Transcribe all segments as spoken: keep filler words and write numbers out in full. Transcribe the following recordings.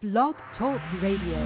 Blog Talk Radio.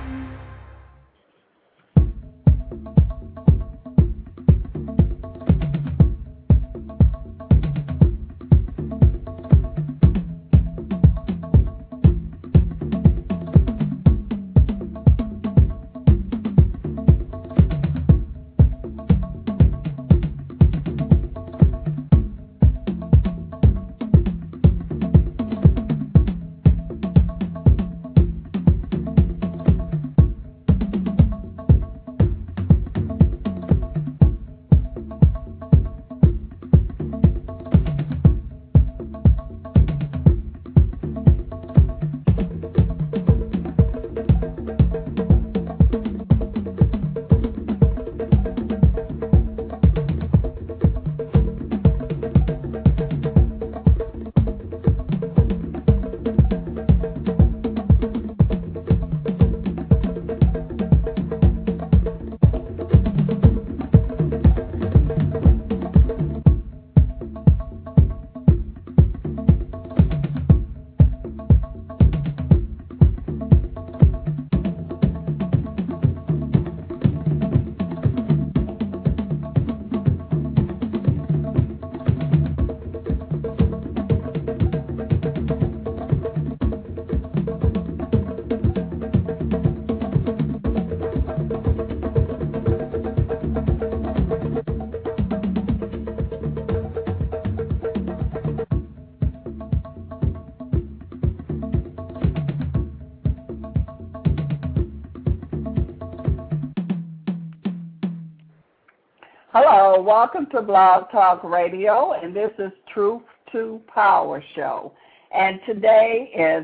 Hello, welcome to Blog Talk Radio, and this is Truth to Power Show. And today is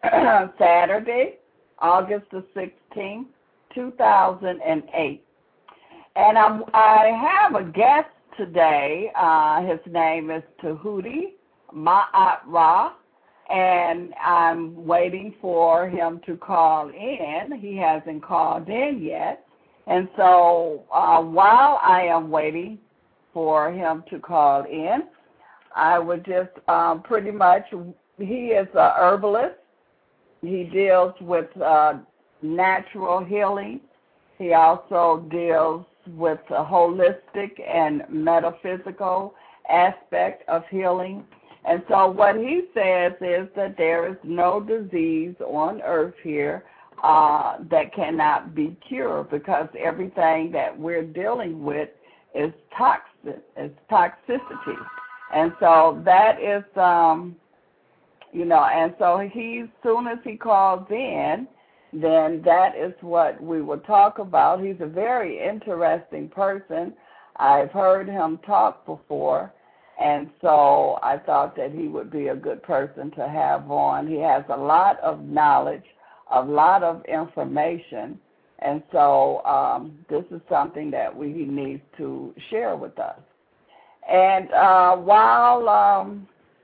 Saturday, August the sixteenth, two thousand eight. And I'm, I have a guest today. Uh, his name is Tahuti Ma'at-Ra, and I'm waiting for him to call in. He hasn't called in yet. And so uh, while I am waiting for him to call in, I would just um, pretty much, he is a herbalist. He deals with uh, natural healing. He also deals with a holistic and metaphysical aspect of healing. And so what he says is that there is no disease on earth here Uh, that cannot be cured, because everything that we're dealing with is toxic, is toxicity. And so that is, um, you know, and so he, as soon as he calls in, then that is what we will talk about. He's a very interesting person. I've heard him talk before, and so I thought that he would be a good person to have on. He has a lot of knowledge, a lot of information, and so um, this is something that we he needs to share with us. And uh, while um,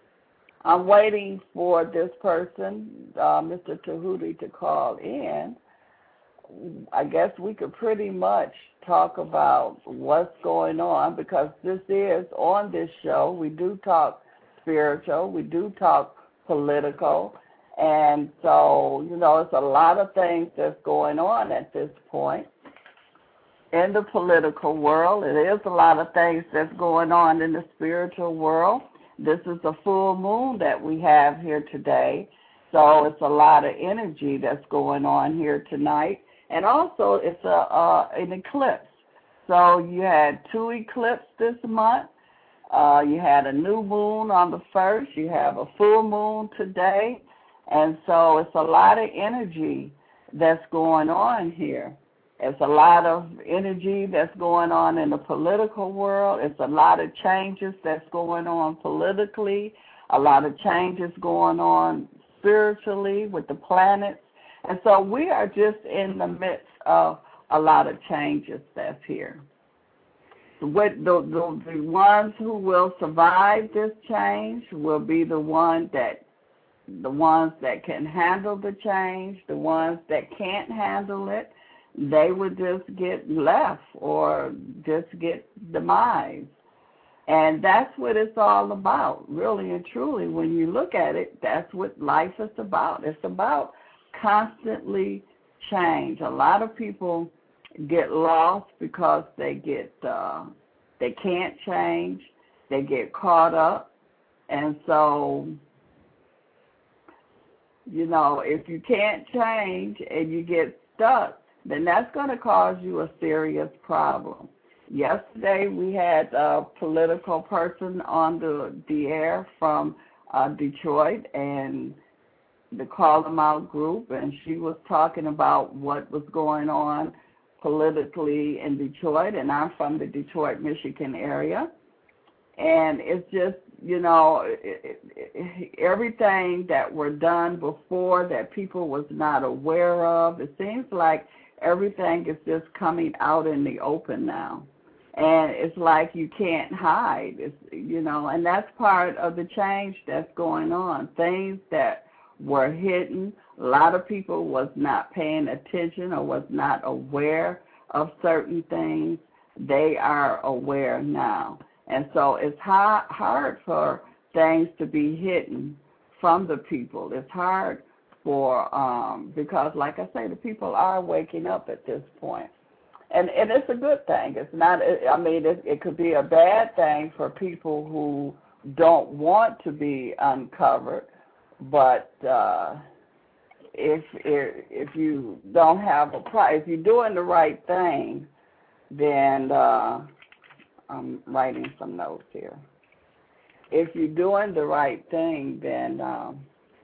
I'm waiting for this person, uh, Mister Tahuti, to call in, I guess we could pretty much talk about what's going on, because this is, on this show, we do talk spiritual, we do talk political. And so, you know, it's a lot of things that's going on at this point in the political world. It is a lot of things that's going on in the spiritual world. This is a full moon that we have here today. So it's a lot of energy that's going on here tonight. And also it's a uh, an eclipse. So you had two eclipses this month. Uh, you had a new moon on the first. You have a full moon today. And so it's a lot of energy that's going on here. It's a lot of energy that's going on in the political world. It's a lot of changes that's going on politically, a lot of changes going on spiritually with the planets. And so we are just in the midst of a lot of changes that's here. With the, the, the ones who will survive this change will be the ones that the ones that can handle the change. The ones that can't handle it, they would just get left or just get demised. And that's what it's all about, really and truly. When you look at it, that's what life is about. It's about constantly change. A lot of people get lost because they get uh, they can't change. They get caught up, and so you know if you can't change and you get stuck, then that's going to cause you a serious problem. Yesterday we had a political person on the the air from uh, Detroit and the Call Them Out group, and she was talking about what was going on politically in Detroit, and I'm from the Detroit, Michigan area, and it's just, you know, it, it, everything that were done before that people was not aware of, it seems like everything is just coming out in the open now, and it's like you can't hide, it's, you know, and that's part of the change that's going on. Things that were hidden, a lot of people was not paying attention or was not aware of certain things. They are aware now. And so it's hard, hard for things to be hidden from the people. It's hard for, um, because like I say, the people are waking up at this point. And, and it's a good thing. It's not, I mean, it, it could be a bad thing for people who don't want to be uncovered. But uh, if, if if you don't have a price, if you're doing the right thing, then uh, I'm writing some notes here. If you're doing the right thing, then um,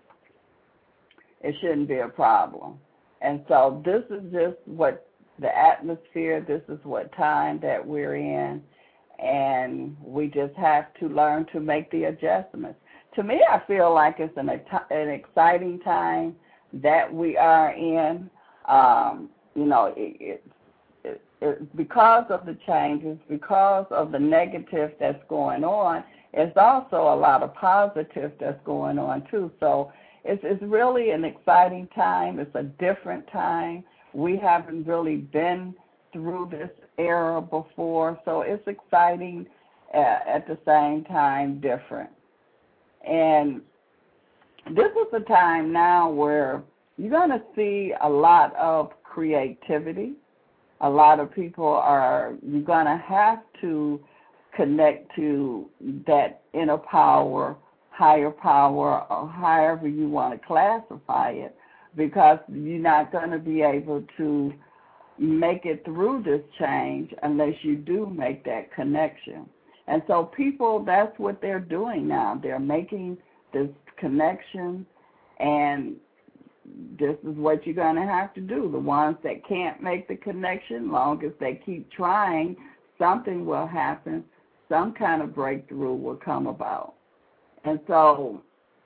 it shouldn't be a problem. And so this is just what the atmosphere, this is what time that we're in, and we just have to learn to make the adjustments. To me, I feel like it's an, an exciting time that we are in. Um, you know, it, it, it, because of the changes, because of the negative that's going on, it's also a lot of positive that's going on, too. So it's, it's really an exciting time. It's a different time. We haven't really been through this era before, so it's exciting, at, at the same time different. And this is a time now where you're going to see a lot of creativity. A lot of people are, you're going to have to connect to that inner power, higher power, or however you want to classify it, because you're not going to be able to make it through this change unless you do make that connection. And so people, that's what they're doing now. They're making this connection, and this is what you're going to have to do. The ones that can't make the connection, long as they keep trying, something will happen. Some kind of breakthrough will come about. And so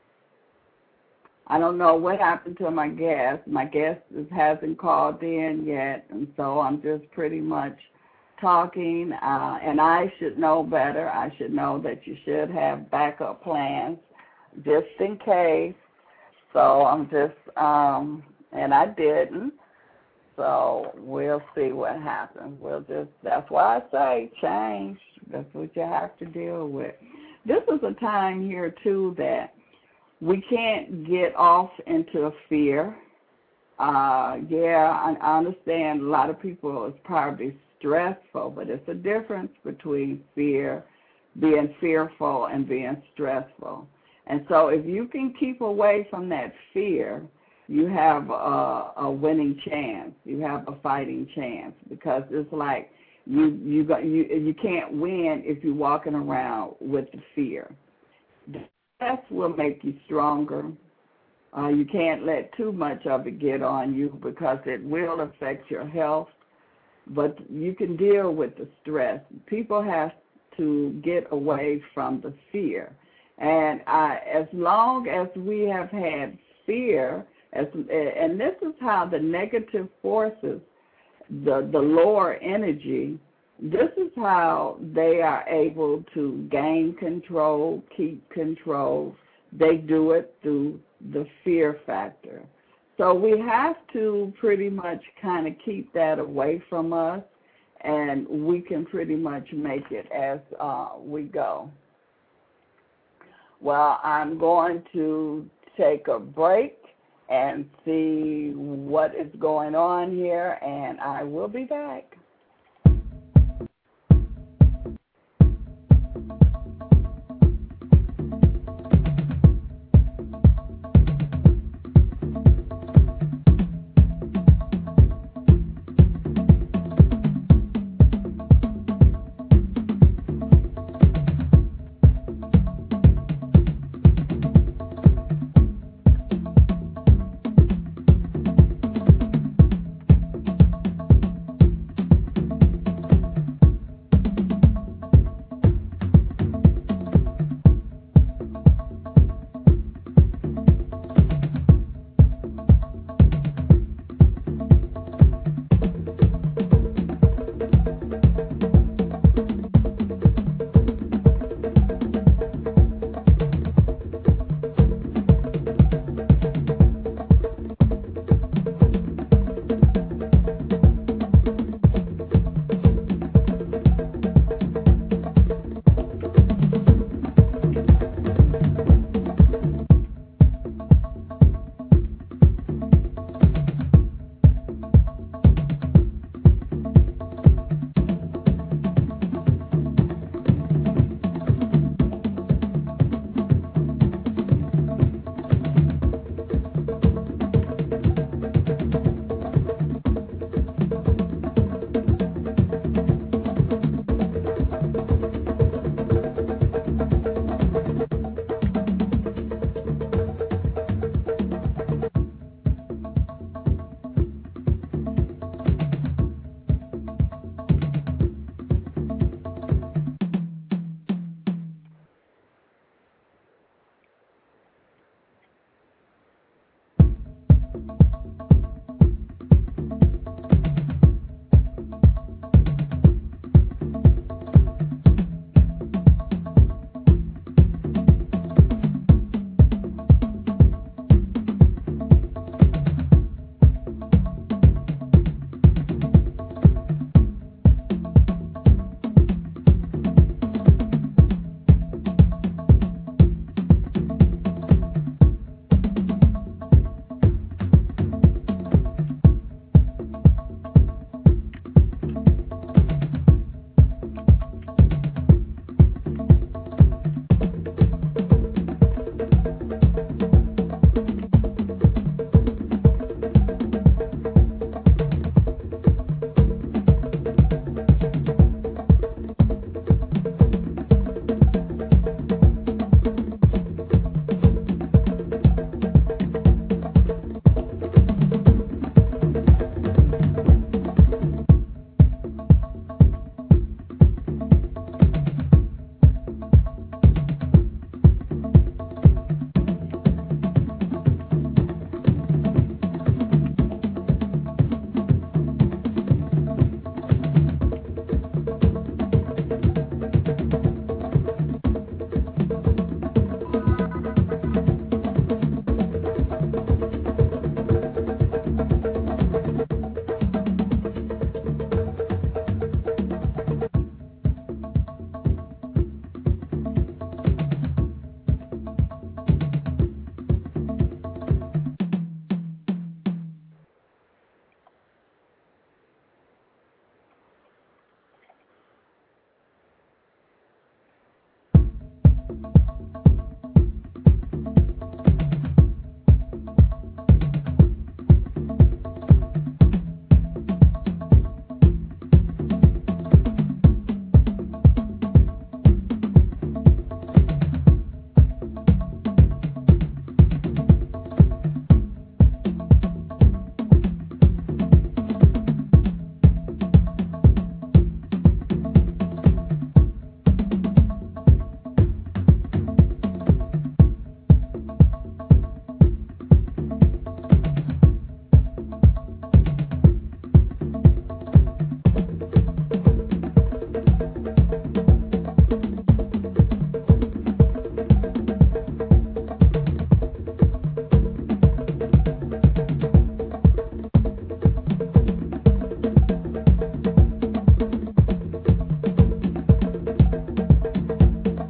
I don't know what happened to my guest. My guest hasn't called in yet, and so I'm just pretty much talking, uh, and I should know better. I should know that you should have backup plans just in case. So I'm just, um, and I didn't. So we'll see what happens. We'll just, that's why I say change. That's what you have to deal with. This is a time here, too, that we can't get off into fear. Uh, yeah, I, I understand a lot of people is probably stressful, but it's a difference between fear, being fearful, and being stressful. And so if you can keep away from that fear, you have a, a winning chance. You have a fighting chance, because it's like you you got you you can't win if you're walking around with the fear. Stress will make you stronger. Uh, you can't let too much of it get on you, because it will affect your health. But you can deal with the stress. People have to get away from the fear. And I, as long as we have had fear, as, and this is how the negative forces, the, the lower energy, this is how they are able to gain control, keep control. They do it through the fear factor. So we have to pretty much kind of keep that away from us, and we can pretty much make it as uh, we go. Well, I'm going to take a break, and see what is going on here, and I will be back.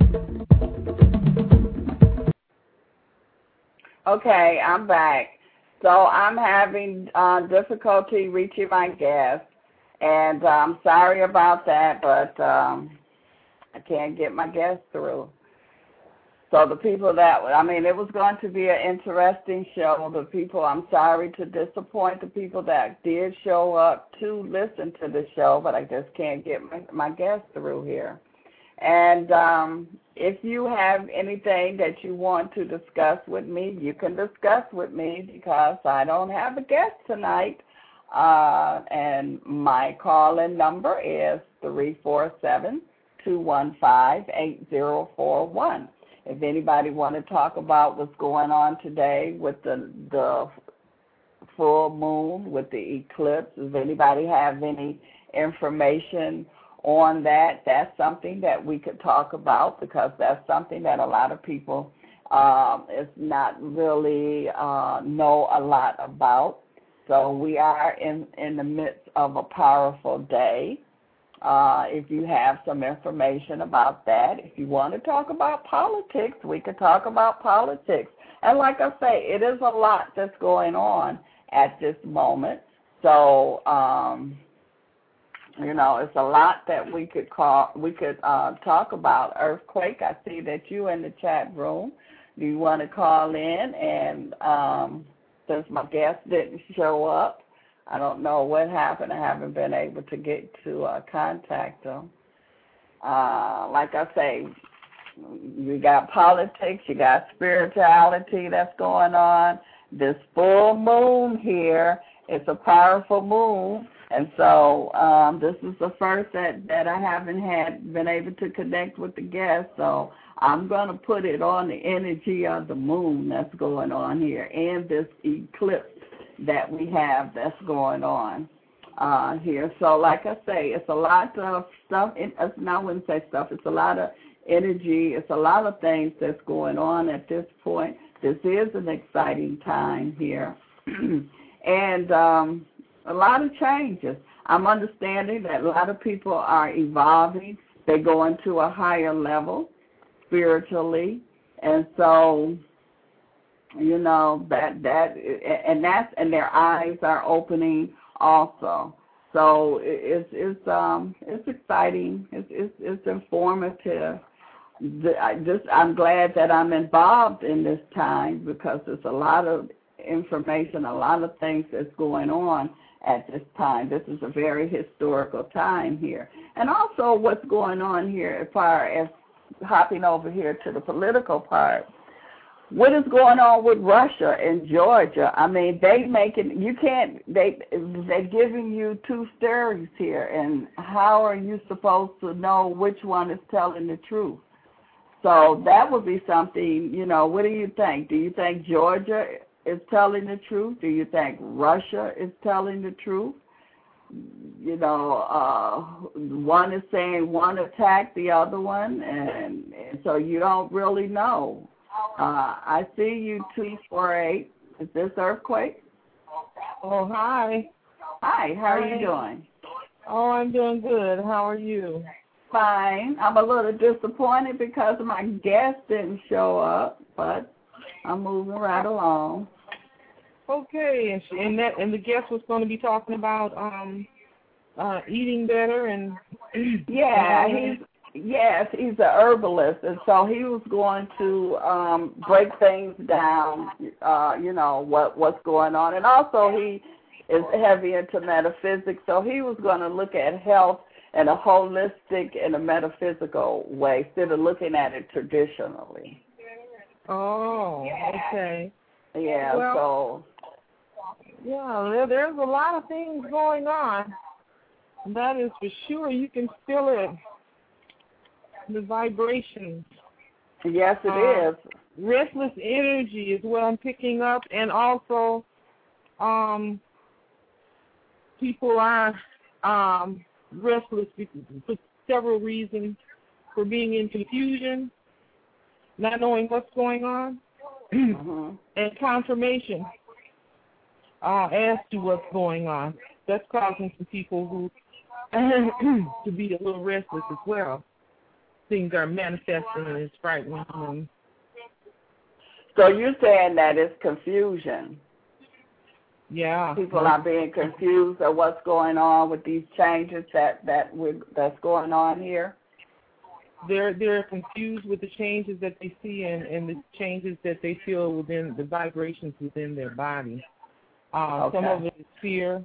Okay, I'm back. so I'm having uh, difficulty reaching my guest, and uh, I'm sorry about that, but um, I can't get my guest through. So the people that, I mean, it was going to be an interesting show. The people, I'm sorry to disappoint the people that did show up to listen to the show, but I just can't get my, my guest through here. And um, if you have anything that you want to discuss with me, you can discuss with me because I don't have a guest tonight. Uh, and my call-in number is three four seven, two one five, eight zero four one. If anybody want to talk about what's going on today with the the full moon, with the eclipse, if anybody have any information on that, that's something that we could talk about because that's something that a lot of people um, is not really uh, know a lot about. So we are in, in the midst of a powerful day. Uh, if you have some information about that, if you want to talk about politics, we could talk about politics. And like I say, it is a lot that's going on at this moment. So, um, you know, it's a lot that we could call, we could uh, talk about. Earthquake, I see that you in the chat room. Do you want to call in? And um, since my guest didn't show up, I don't know what happened. I haven't been able to get to uh, contact them. Uh, like I say, you got politics, you got spirituality that's going on. This full moon here, it's a powerful moon. And so um, this is the first that, that I haven't had been able to connect with the guest. So I'm going to put it on the energy of the moon that's going on here and this eclipse that we have that's going on uh, here. So like I say, it's a lot of stuff. In, I wouldn't say stuff. It's a lot of energy. It's a lot of things that's going on at this point. This is an exciting time here. and um, a lot of changes. I'm understanding that a lot of people are evolving. They're going to a higher level spiritually. And so You know, that that and that's and their eyes are opening also. So it's it's um it's exciting. It's it's, it's informative. I just I'm glad that I'm involved in this time because there's a lot of information, a lot of things that's going on at this time. This is a very historical time here, and also what's going on here as far as hopping over here to the political part. What is going on with Russia and Georgia? I mean, they making you can't. They they're giving you two stories here, and how are you supposed to know which one is telling the truth? So that would be something. You know, what do you think? Do you think Georgia is telling the truth? Do you think Russia is telling the truth? You know, uh, one is saying one attacked the other one, and, and so you don't really know. Uh, I see you, two four eight. Is this Earthquake? Oh, hi. Hi, how are hi. you doing? Oh, I'm doing good. How are you? Fine. I'm a little disappointed because my guest didn't show up, but I'm moving right along. Okay, and, she, and that and the guest was going to be talking about um uh eating better and yeah, he's yes, he's an herbalist, and so he was going to um break things down, uh, you know, what what's going on, and also he is heavy into metaphysics, so he was going to look at health in a holistic and a metaphysical way instead of looking at it traditionally. Oh, okay. Yeah, well, so. Yeah, there, there's a lot of things going on. That is for sure. You can feel it. The vibrations. Yes, it uh, is. Restless energy is what I'm picking up, and also um, people are um, restless for several reasons, for being in confusion, not knowing what's going on, mm-hmm. and confirmation uh, as to what's going on. That's causing some people who to be a little restless as well. Things are manifesting and it's frightening them. So you're saying that it's confusion? Yeah. People are being confused of what's going on with these changes that that we that's going on here. They're they're confused with the changes that they see and, and the changes that they feel within the vibrations within their body. Uh, Okay. Some of it is fear,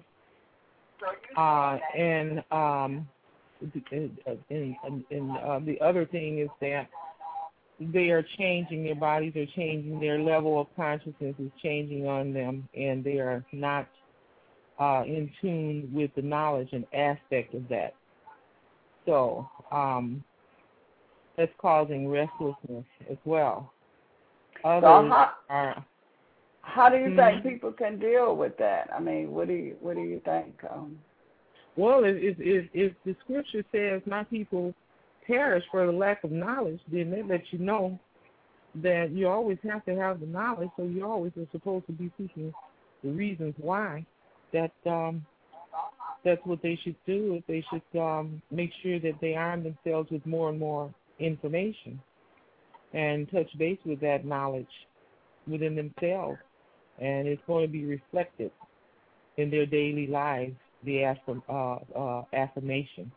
uh, and um, and, and, and uh, the other thing is that they are changing. Their bodies are changing. Their level of consciousness is changing on them, and they are not uh, in tune with the knowledge and aspect of that. So. Um, That's causing restlessness as well. Others so how, are. how do you hmm, think people can deal with that? I mean, what do you what do you think? Um, well, if, if if if the scripture says my people perish for the lack of knowledge, then they let you know that you always have to have the knowledge. So you always are supposed to be seeking the reasons why. That um, that's what they should do. If they should um, make sure that they arm themselves with more and more information and touch base with that knowledge within themselves, and it's going to be reflected in their daily lives, the affirm, uh, uh, affirmation.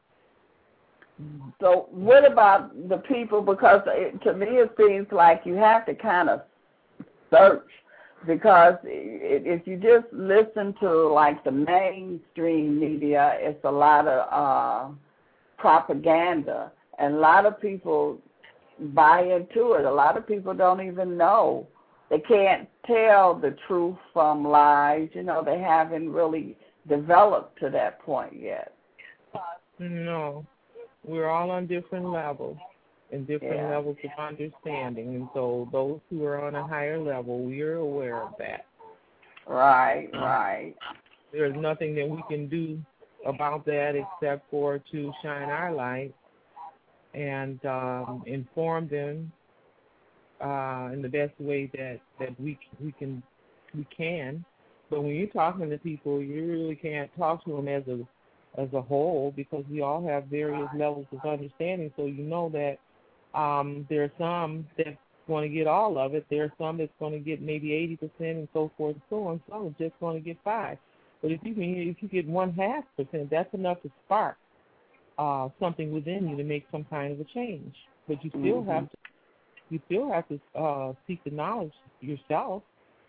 so what about the people, because it, to me it seems like you have to kind of search, because if you just listen to like the mainstream media, it's a lot of uh, propaganda. And a lot of people buy into it. A lot of people don't even know. They can't tell the truth from lies. You know, they haven't really developed to that point yet. No. We're all on different levels and different Yeah. levels of understanding. And so those who are on a higher level, we are aware of that. Right, right. There's nothing that we can do about that except for to shine our light and um, inform them uh, in the best way that, that we we can we can. But when you're talking to people, you really can't talk to them as a as a whole, because we all have various levels of understanding. So you know that um, there are some that's going to get all of it. There are some that's going to get maybe eighty percent and so forth and so on. Some are just going to get five. But if you can, if you get one half percent, that's enough to spark Uh, something within you to make some kind of a change, but you still Mm-hmm. have to you still have to uh, seek the knowledge yourself.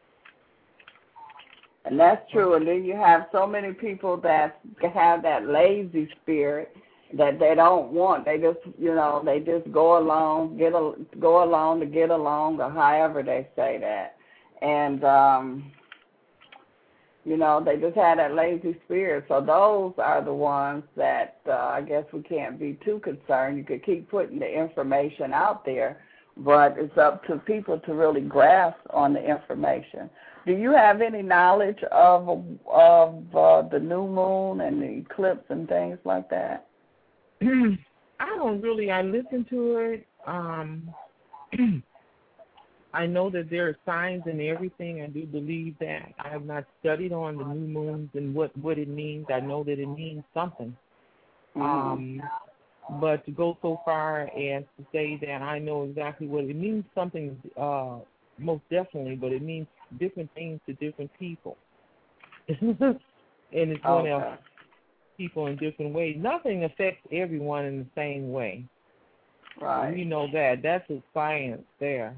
And that's true. And then you have so many people that have that lazy spirit that they don't want. They just, you know, they just go along, get a, go along to get along, or however they say that. And um, you know, they just have that lazy spirit. So those are the ones that uh, I guess we can't be too concerned. You could keep putting the information out there, but it's up to people to really grasp on the information. Do you have any knowledge of of uh, the new moon and the eclipse and things like that? I don't really. I listen to it. Um, I know that there are signs and everything. I do believe that. I have not studied on the new moons and what, what it means. I know that it means something. Mm-hmm. Um, but to go so far as to say that I know exactly what it means, something uh, most definitely, but it means different things to different people. And it's going Okay. to affect people in different ways. Nothing affects everyone in the same way. Right. We know that. That's a science there.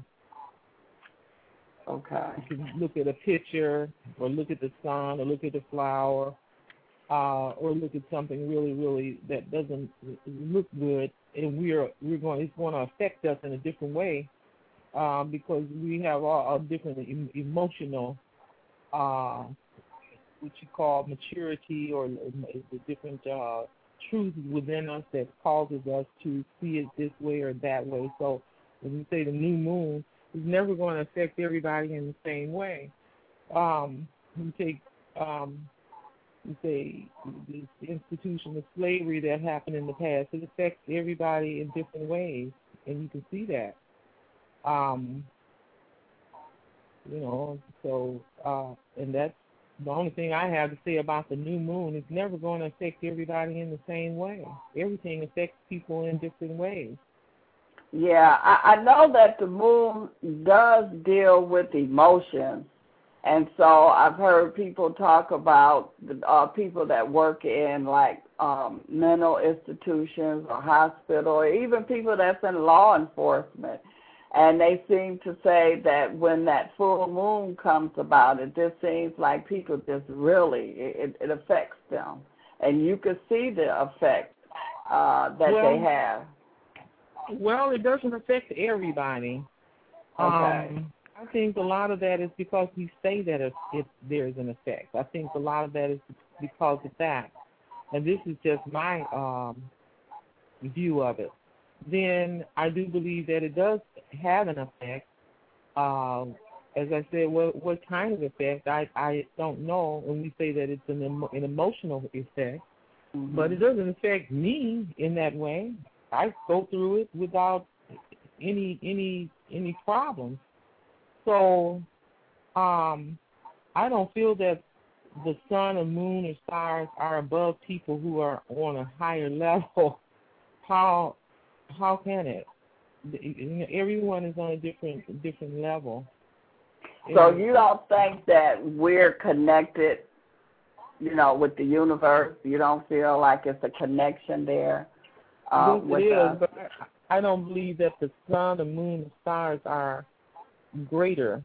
Okay. You can look at a picture, or look at the sun, or look at the flower, uh, or look at something really, really that doesn't look good, and we're we're going it's going to affect us in a different way, um, because we have all, all different em- emotional, uh, what you call maturity, or the different uh, truths within us that causes us to see it this way or that way. So when you say the new moon, it's never going to affect everybody in the same way. Um, you take, um, you say, the institution of slavery that happened in the past, it affects everybody in different ways, and you can see that. Um, you know, so, uh, and that's the only thing I have to say about the new moon. It's never going to affect everybody in the same way. Everything affects people in different ways. Yeah, I, I know that the moon does deal with emotions, And so I've heard people talk about the, uh, people that work in like um, mental institutions or hospital, or even people that's in law enforcement. And they seem to say that when that full moon comes about, it just seems like people just really, it, it affects them. And you can see the effect uh, that well, they have. Well, it doesn't affect everybody. Okay. Um, I think a lot of that is because we say that it, it, there's an effect. I think a lot of that is because of that. And this is just my um, view of it. Then I do believe that it does have an effect. Uh, as I said, what, what kind of effect, I, I don't know. And we say that it's an, emo- an emotional effect. Mm-hmm. But it doesn't affect me in that way. I go through it without any any any problems. So um, I don't feel that the sun and moon or stars are above people who are on a higher level. How how can it? Everyone is on a different different level. So you don't think that we're connected, you know, with the universe? You don't feel like it's a connection there? Uh, yes, with it is, us? but I don't believe that the sun, the moon, and stars are greater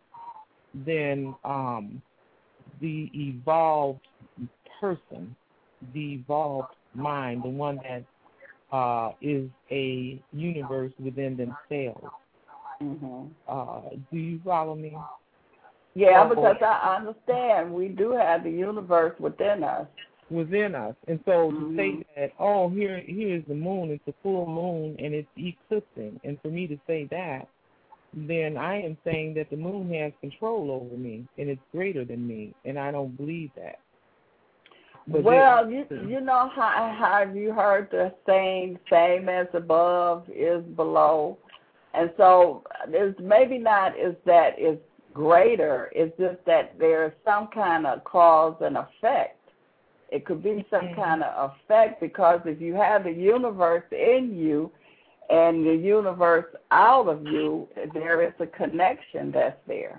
than um, the evolved person, the evolved mind, the one that uh, is a universe within themselves. Mm-hmm. Uh, do you follow me? Yeah, because I understand we do have the universe within us. Within us. And so mm-hmm. to say that, oh, here here is the moon, it's a full moon, and it's eclipsing, and for me to say that, then I am saying that the moon has control over me, and it's greater than me, and I don't believe that. But well, you you know how, how have you heard the saying, same as above is below? And so it's maybe not is that it's greater, it's just that there's some kind of cause and effect. It could be some mm-hmm. kind of effect, because if you have the universe in you and the universe out of you, there is a connection that's there.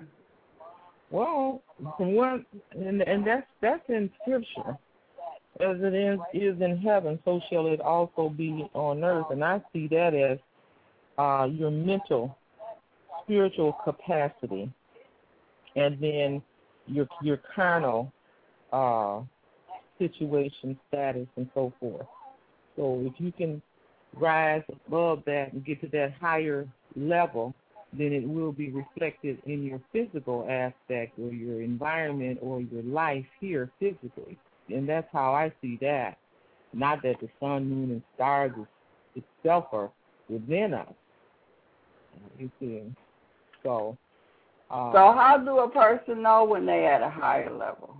Well, from what, and, and that's that's in Scripture. As it is, is in heaven, so shall it also be on earth. And I see that as uh, your mental, spiritual capacity, and then your your carnal uh, situation, status, and so forth. So if you can rise above that and get to that higher level, then it will be reflected in your physical aspect or your environment or your life here physically. And that's how I see that. Not that the sun, moon, and stars is, itself are within us. You see? So, uh, so how do a person know when they're at a higher level?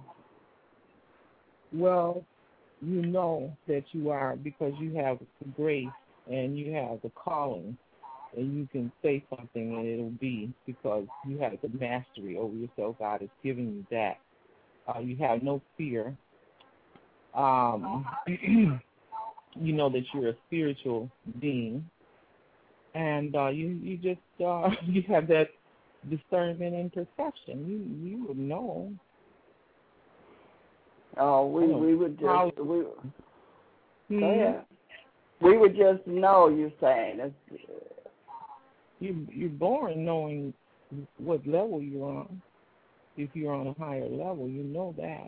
Well, you know that you are because you have the grace and you have the calling, and you can say something and it'll be because you have the mastery over yourself. God is giving you that. Uh, you have no fear. Um, you know that you're a spiritual being, and uh, you you just uh, you have that discernment and perception. You you would know. Oh, we we would just how, we. hmm? Go ahead. We would just know. You're saying it's, you you're born knowing what level you're on. If you're on a higher level, you know that.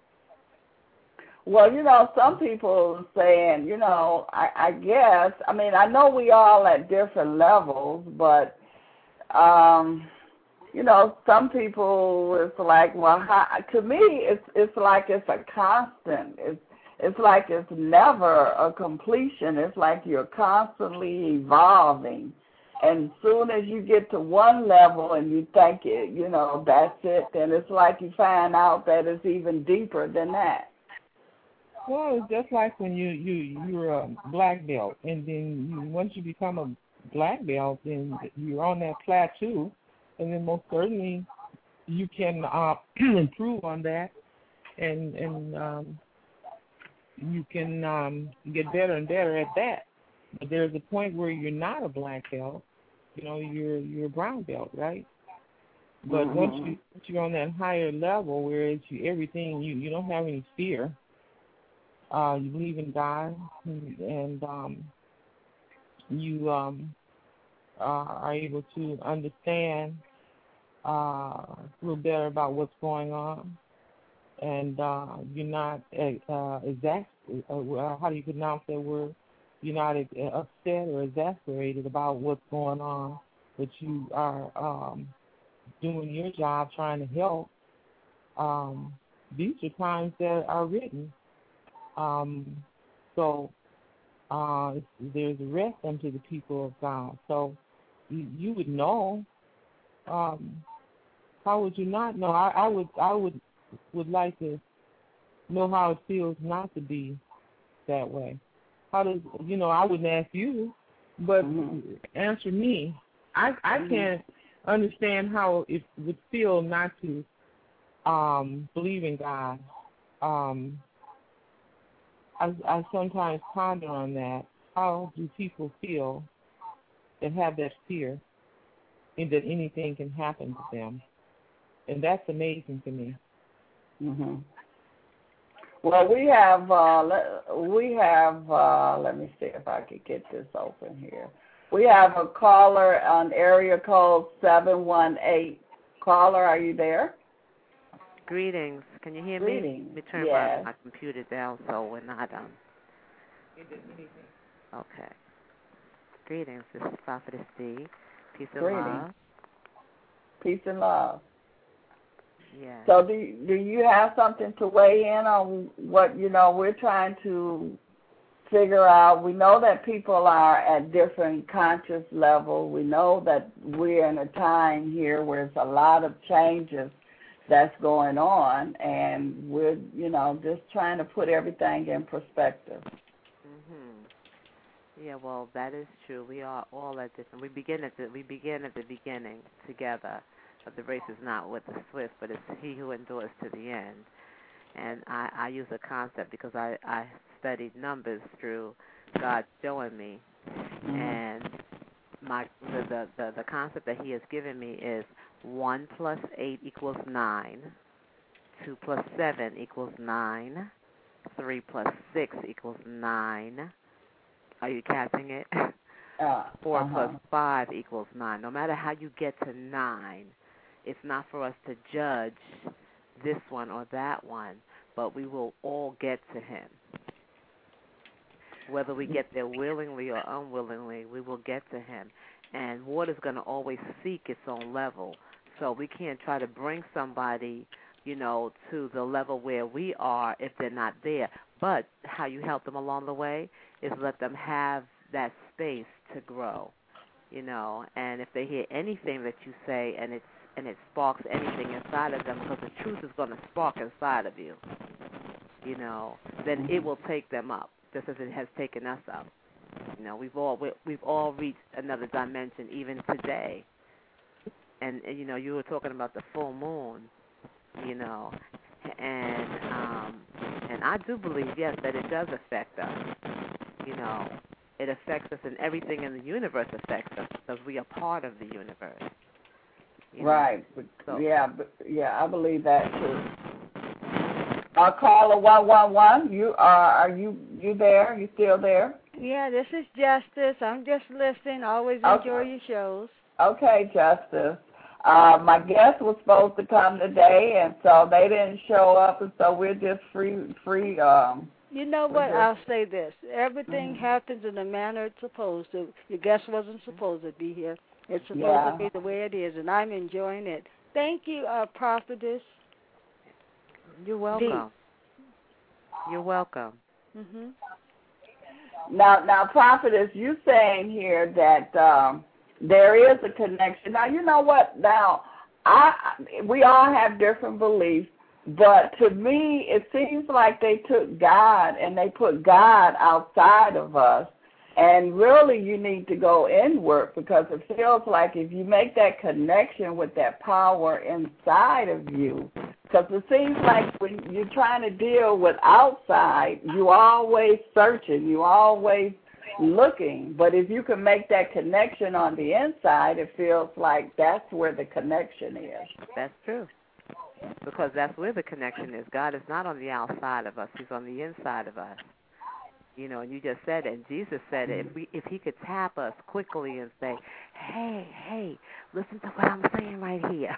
Well, you know, some people are saying, you know, I, I guess, I mean, I know we all at different levels, but, um, you know, some people, it's like, well, how, to me, it's it's like it's a constant. It's, it's like it's never a completion. It's like you're constantly evolving. And as soon as you get to one level and you think, it, you know, that's it, then it's like you find out that it's even deeper than that. Well, it's just like when you, you, you're a black belt, and then you, once you become a black belt, then you're on that plateau, and then most certainly you can uh, improve on that, and and um, you can um, get better and better at that. But there's a point where you're not a black belt, you know, you're you're a brown belt, right? But mm-hmm. once you once you're on that higher level, whereas you everything you you don't have any fear. Uh, you believe in God, and, and um, you um, uh, are able to understand uh, a little better about what's going on, and uh, you're not uh, exact. Uh, how do you pronounce that word? You're not upset or exasperated about what's going on, but you are um, doing your job, trying to help. Um, these are times that are written. Um, so uh, there's a rest unto the people of God. So you, you would know. Um, how would you not know? I, I would I would would like to know how it feels not to be that way. How does you know? I wouldn't ask you, but mm-hmm. answer me. I I mm-hmm. can't understand how it would feel not to um, believe in God. Um, I, I sometimes ponder on that. How do people feel that have that fear and that anything can happen to them? And that's amazing to me. Mm-hmm. Well, we have, uh, we have, uh, let me see if I could get this open here. We have a caller on area code seven one eight. Caller, are you there? Greetings. Can you hear Greetings. me? Let me turn yes. my, my computer down so we're not um. Okay. Greetings. This is Prophetess D. Peace and Greetings. love. Peace and love. Yes. So do do you have something to weigh in on what you know we're trying to figure out? We know that people are at different conscious levels. We know that we're in a time here where there's a lot of changes that's going on, and we're, you know, just trying to put everything in perspective. Mhm. Yeah, well, that is true. We are all at different. We begin at the we begin at the beginning together. But the race is not with the swift, but it's he who endures to the end. And I, I use a concept because I, I studied numbers through God showing me, Mm-hmm. and my the, the, the, the concept that he has given me is one plus eight equals nine, two plus seven equals nine, three plus six equals nine. Are you catching it? Uh, Four uh-huh. plus five equals nine. No matter how you get to nine, it's not for us to judge this one or that one, but we will all get to him. Whether we get there willingly or unwillingly, we will get to him. And water's going to always seek its own level. So we can't try to bring somebody, you know, to the level where we are if they're not there. But how you help them along the way is let them have that space to grow, you know. And if they hear anything that you say and it's and it sparks anything inside of them, because the truth is going to spark inside of you, you know, then it will take them up, just as it has taken us up. You know, we've all we've all reached another dimension, even today. And, and you know, you were talking about the full moon, you know, and um, and I do believe, yes, that it does affect us. You know, it affects us, and everything in the universe affects us because we are part of the universe. You right. So, yeah, but, yeah, I believe that too. Uh, caller one one one. You are are you you there? You still there? Yeah, this is Justice. I'm just listening. Always Okay. enjoy your shows. Okay, Justice. Uh, my guest was supposed to come today, and so they didn't show up, and so we're just free free. Um, you know what? just, I'll say this: everything mm-hmm. happens in the manner it's supposed to. Your guest wasn't supposed to be here. It's supposed yeah. to be the way it is, and I'm enjoying it. Thank you, uh, Prophetess. You're welcome. D. You're welcome. Mhm. Now, now, Prophetess, you saying here that um, there is a connection. Now, you know what? Now, I we all have different beliefs, but to me, it seems like they took God and they put God outside of us. And really, you need to go inward, because it feels like if you make that connection with that power inside of you, because it seems like when you're trying to deal with outside, you always searching, you always looking. But if you can make that connection on the inside, it feels like that's where the connection is. That's true. Because that's where the connection is. God is not on the outside of us. He's on the inside of us. You know, and you just said it, and Jesus said it. If we, if he could tap us quickly and say, hey, hey, listen to what I'm saying right here.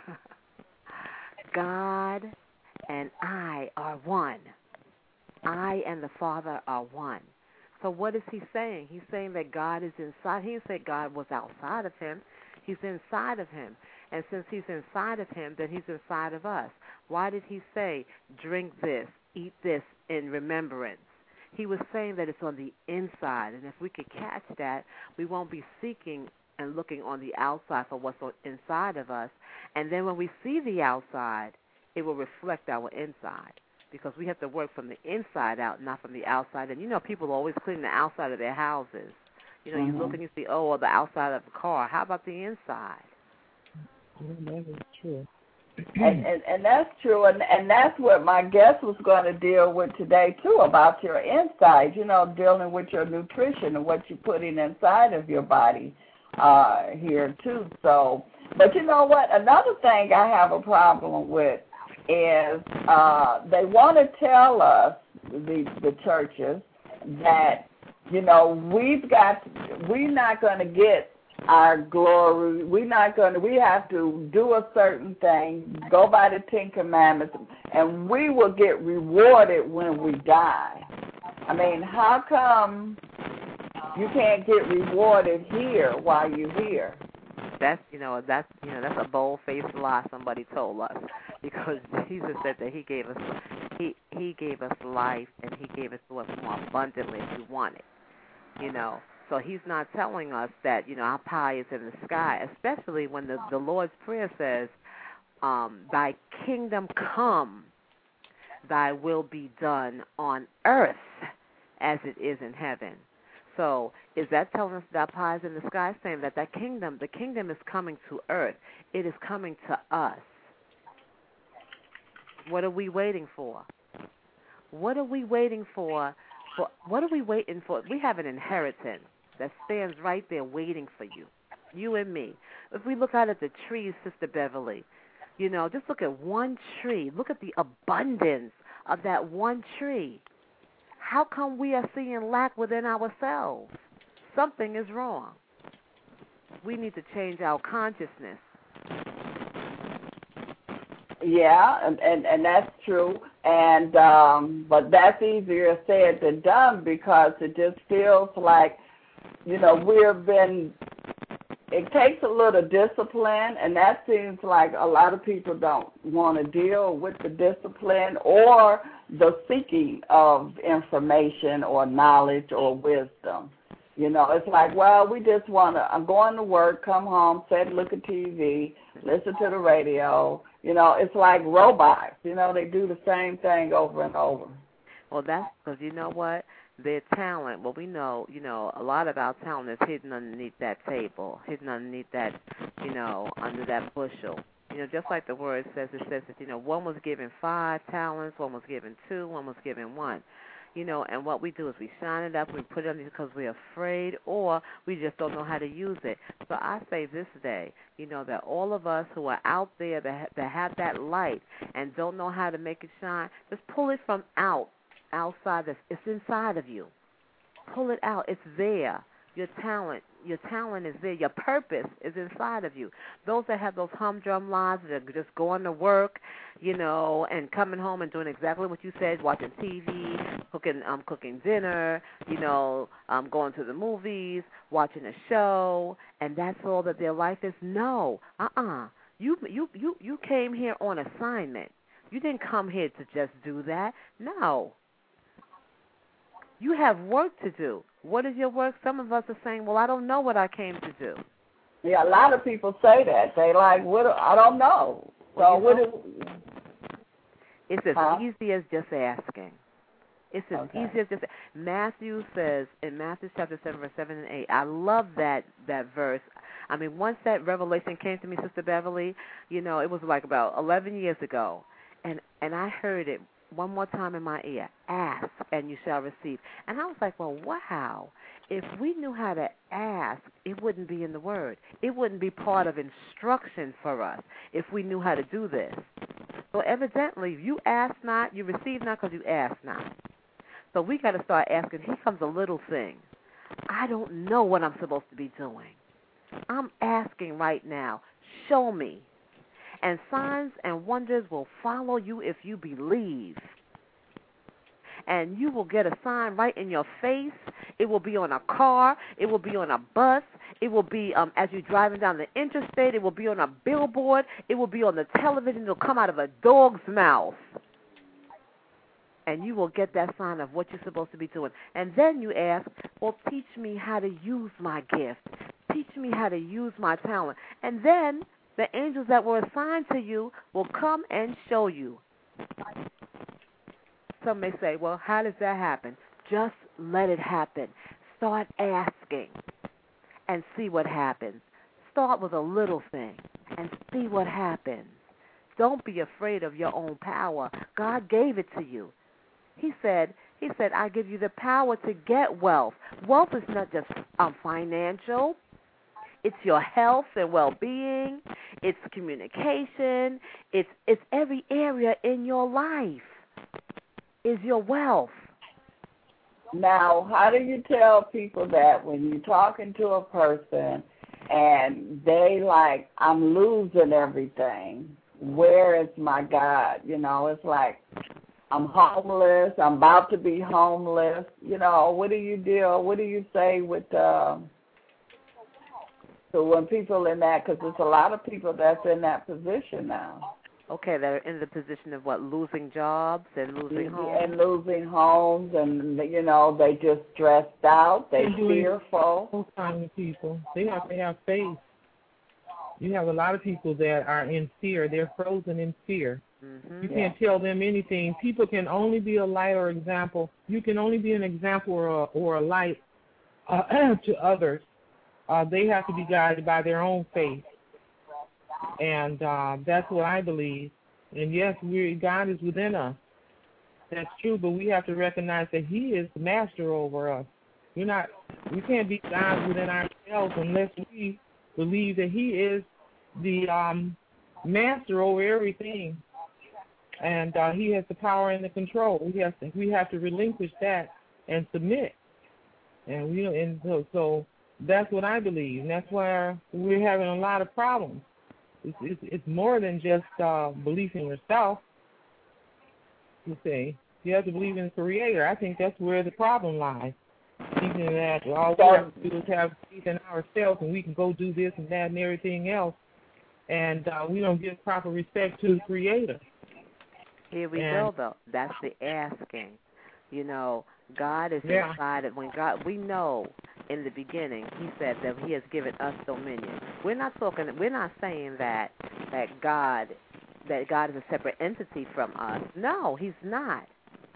God and I are one. I and the Father are one. So what is he saying? He's saying that God is inside. He didn't say God was outside of him. He's inside of him. And since he's inside of him, then he's inside of us. Why did he say, drink this, eat this in remembrance? He was saying that it's on the inside. And if we could catch that, we won't be seeking and looking on the outside for what's inside of us. And then when we see the outside, it will reflect our inside. Because we have to work from the inside out, not from the outside. And, you know, people always clean the outside of their houses. You know, mm-hmm. you look and you see, oh, well, the outside of the car. How about the inside? That is true. And, and and that's true, and and that's what my guest was going to deal with today too, about your inside. You know, dealing with your nutrition and what you're putting inside of your body uh, here too. So, but you know what? Another thing I have a problem with is uh, they want to tell us, the the churches, that you know we've got we're not going to get our glory. We're not going to, we have to do a certain thing, go by the Ten Commandments, and we will get rewarded when we die. I mean, how come you can't get rewarded here while you're here? That's, you know, that's, you know, that's a bold-faced lie somebody told us, because Jesus said that he gave us, he, he gave us life, and he gave it to us more abundantly if we want it, you know. So he's not telling us that, you know, our pie is in the sky, especially when the, the Lord's Prayer says, um, thy kingdom come, thy will be done on earth as it is in heaven. So is that telling us that our pie is in the sky? Saying that that kingdom, the kingdom is coming to earth. It is coming to us. What are we waiting for? What are we waiting for? for what are we waiting for? We have an inheritance that stands right there waiting for you, you and me. If we look out at the trees, Sister Beverly, you know, just look at one tree. Look at the abundance of that one tree. How come we are seeing lack within ourselves? Something is wrong. We need to change our consciousness. Yeah, and, and, and that's true. And um, but that's easier said than done, because it just feels like, you know, we've been, it takes a little discipline, and that seems like a lot of people don't want to deal with the discipline or the seeking of information or knowledge or wisdom. You know, it's like, well, we just want to, I'm going to work, come home, sit, look at T V, listen to the radio. You know, it's like robots. You know, they do the same thing over and over. Well, that's because, you know what? Their talent, well, we know, you know, a lot of our talent is hidden underneath that table, hidden underneath that, you know, under that bushel. You know, just like the word says, it says that, you know, one was given five talents, one was given two, one was given one. You know, and what we do is we shine it up, we put it underneath because we're afraid, or we just don't know how to use it. So I say this day, you know, that all of us who are out there that, that have that light and don't know how to make it shine, just pull it from out. Outside, it's inside of you. Pull it out. It's there. Your talent, your talent is there. Your purpose is inside of you. Those that have those humdrum lives that are just going to work, you know, and coming home and doing exactly what you said, watching T V, cooking, um, cooking dinner, you know, um, going to the movies, watching a show, and that's all that their life is. No, uh-uh. You, you, you, you came here on assignment. You didn't come here to just do that. No. You have work to do. What is your work? Some of us are saying, well, I don't know what I came to do. Yeah, a lot of people say that. They like, what? I don't know. So well, what know, is, it's as huh? easy as just asking. It's as okay. easy as just Matthew says in Matthew chapter seven, verse seven and eight. I love that that verse. I mean, once that revelation came to me, Sister Beverly, you know, it was like about eleven years ago, and and I heard it one more time in my ear, ask and you shall receive. And I was like, well, wow. If we knew how to ask, it wouldn't be in the Word. It wouldn't be part of instruction for us if we knew how to do this. So evidently, you ask not, you receive not because you ask not. So we got to start asking. Here comes a little thing. I don't know what I'm supposed to be doing. I'm asking right now. Show me. And signs and wonders will follow you if you believe. And you will get a sign right in your face. It will be on a car. It will be on a bus. It will be um, as you're driving down the interstate. It will be on a billboard. It will be on the television. It will come out of a dog's mouth. And you will get that sign of what you're supposed to be doing. And then you ask, well, teach me how to use my gift. Teach me how to use my talent. And then the angels that were assigned to you will come and show you. Some may say, well, how does that happen? Just let it happen. Start asking and see what happens. Start with a little thing and see what happens. Don't be afraid of your own power. God gave it to you. He said, He said, I give you the power to get wealth. Wealth is not just um, financial. It's your health and well-being. It's communication. It's it's every area in your life is your wealth. Now, how do you tell people that when you're talking to a person and they like, I'm losing everything, where is my God? You know, it's like, I'm homeless, I'm about to be homeless. You know, what do you do? What do you say with, uh, so when people in that, because there's a lot of people that's in that position now. Okay, they're in the position of what, losing jobs and losing homes? And losing homes, and, you know, they just stressed out, they fearful. Those kind of people, they have to have faith. You have a lot of people that are in fear. They're frozen in fear. Mm-hmm. You can't yeah. tell them anything. People can only be a light or example. You can only be an example or a, or a light uh, to others. Uh, they have to be guided by their own faith. And uh, that's what I believe. And yes, we God is within us. That's true, but we have to recognize that He is the master over us. We're not. We can't be God within ourselves unless we believe that He is the um, master over everything, and uh, He has the power and the control. We have to. We have to relinquish that and submit. And we and so, so that's what I believe. And that's why we're having a lot of problems. It's, it's, it's more than just uh, belief in yourself, you see. You have to believe in the Creator. I think that's where the problem lies. Thinking that all we have to do is have faith in ourselves and we can go do this and that and everything else. And uh, we don't give proper respect to the Creator. Here we and, go, though. That's the asking. You know, God is yeah. inside of when God, we know in the beginning, He said that He has given us dominion. We're not talking, we're not saying that that God, that God is a separate entity from us. No, He's not.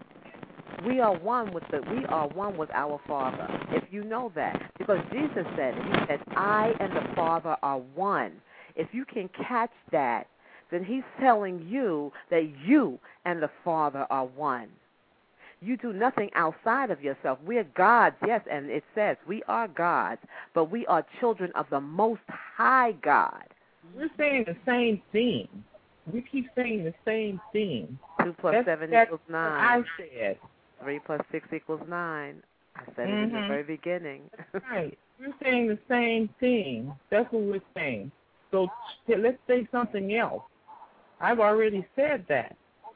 We are one with the, we are one with our Father. If you know that, because Jesus said, He said, I and the Father are one. If you can catch that, then He's telling you that you and the Father are one. You do nothing outside of yourself. We're gods, yes, and it says we are gods, but we are children of the Most High God. We're saying the same thing. We keep saying the same thing. Two plus that's, seven that's equals nine. I said. Three plus six equals nine. I said mm-hmm. it in the very beginning. Right. We're saying the same thing. That's what we're saying. So let's say something else. I've already said that.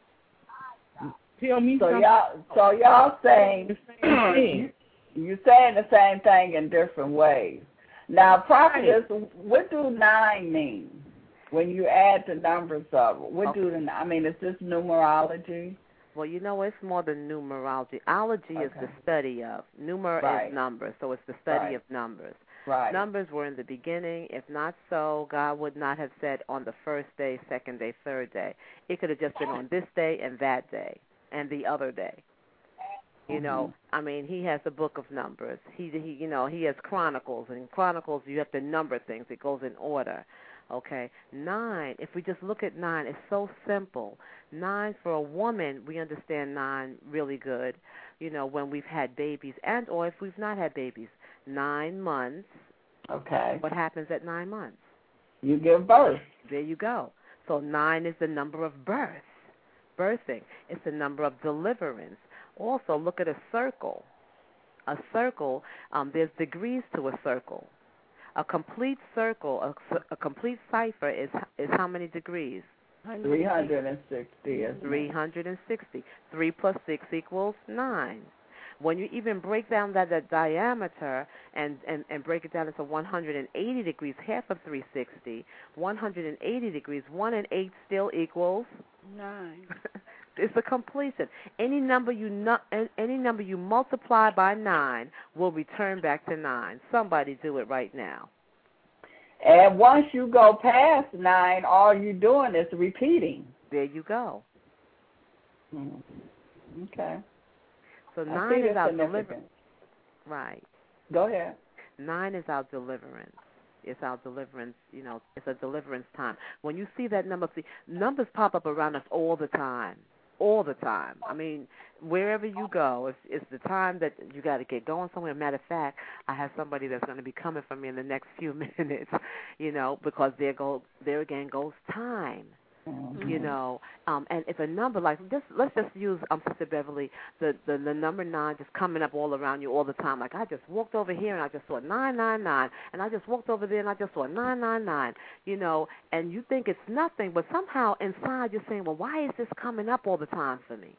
Tell me so something. y'all, so y'all saying the same thing. You're saying the same thing in different ways. Now, prophetess, what do nine mean when you add the numbers up? What okay. do the? I mean, is this numerology? Well, you know, it's more than numerology. Ology okay. is the study of. Numer right. is numbers, so it's the study right. of numbers. Right. Numbers were in the beginning. If not so, God would not have said on the first day, second day, third day. It could have just been on this day and that day and the other day. You mm-hmm. know, I mean, He has a book of numbers. He, he, you know, He has chronicles, and in chronicles you have to number things. It goes in order. Okay, nine, if we just look at nine, it's so simple. Nine, for a woman, we understand nine really good, you know, when we've had babies and or if we've not had babies. Nine months. Okay. What happens at nine months? You give birth. There you go. So nine is the number of birth, birthing. It's the number of deliverance. Also, look at a circle. A circle, um, there's degrees to a circle. A complete circle, a, a complete cipher is is how many degrees? three hundred sixty. Isn't three hundred sixty. three plus six equals nine. When you even break down that, that diameter and, and, and break it down into one hundred eighty degrees, half of three hundred sixty, one hundred eighty degrees, one and eight still equals? Nine. It's a completion. Any number you nu- any number you multiply by nine will return back to nine. Somebody do it right now. And once you go past nine, all you're doing is repeating. There you go. Hmm. Okay. So I nine see is the our significance. deliverance. Right. Go ahead. Nine is our deliverance. It's our deliverance, you know, it's a deliverance time. When you see that number, see, numbers pop up around us all the time. All the time. I mean, wherever you go, it's, it's the time that you got to get going somewhere. Matter of fact, I have somebody that's going to be coming for me in the next few minutes, you know, because there go there again goes time, Mm-hmm. you know. Um, and it's a number like just let's just use um Sister Beverly, the, the the number nine just coming up all around you all the time. Like I just walked over here and I just saw nine nine nine, and I just walked over there and I just saw nine nine nine, you know. And you think it's nothing, but somehow inside you're saying, well, why is this coming up all the time for me?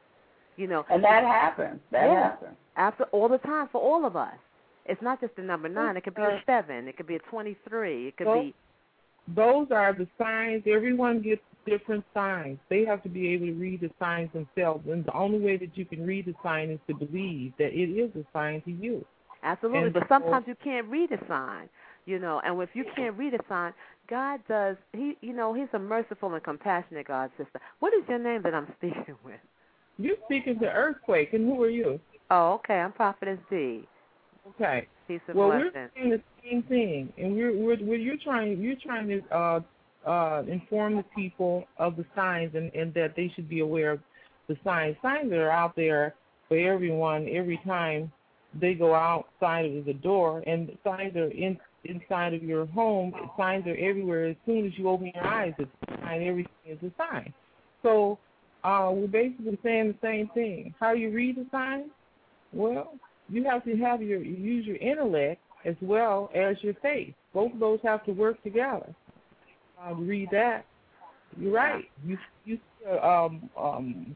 You know. And that happens. That yeah, happens. After all the time for all of us. It's not just the number nine. It could be a seven. It could be a twenty-three. It could well, be. Those are the signs. Everyone gets different signs. They have to be able to read the signs themselves. And the only way that you can read the sign is to believe that it is a sign to you. Absolutely. And but so, sometimes you can't read a sign, you know. And if you can't read a sign, God does, He, you know, He's a merciful and compassionate God, sister. What is your name that I'm speaking with? You're speaking to Earthquake, and who are you? Oh, okay. I'm Prophetess D. Okay. Peace and Well, blessings. we're saying the same thing, and we're, we're, we're you're trying you're trying to uh, uh, inform the people of the signs, and, and that they should be aware of the signs. Signs that are out there for everyone every time they go outside of the door, and signs are in, inside of your home. Signs are everywhere. As soon as you open your eyes, it's a sign. Everything is a sign. So uh, we're basically saying the same thing. How you read the signs? Well, you have to have your use your intellect as well as your faith. Both of those have to work together. Uh, read that. You're right. You you see a, um, um,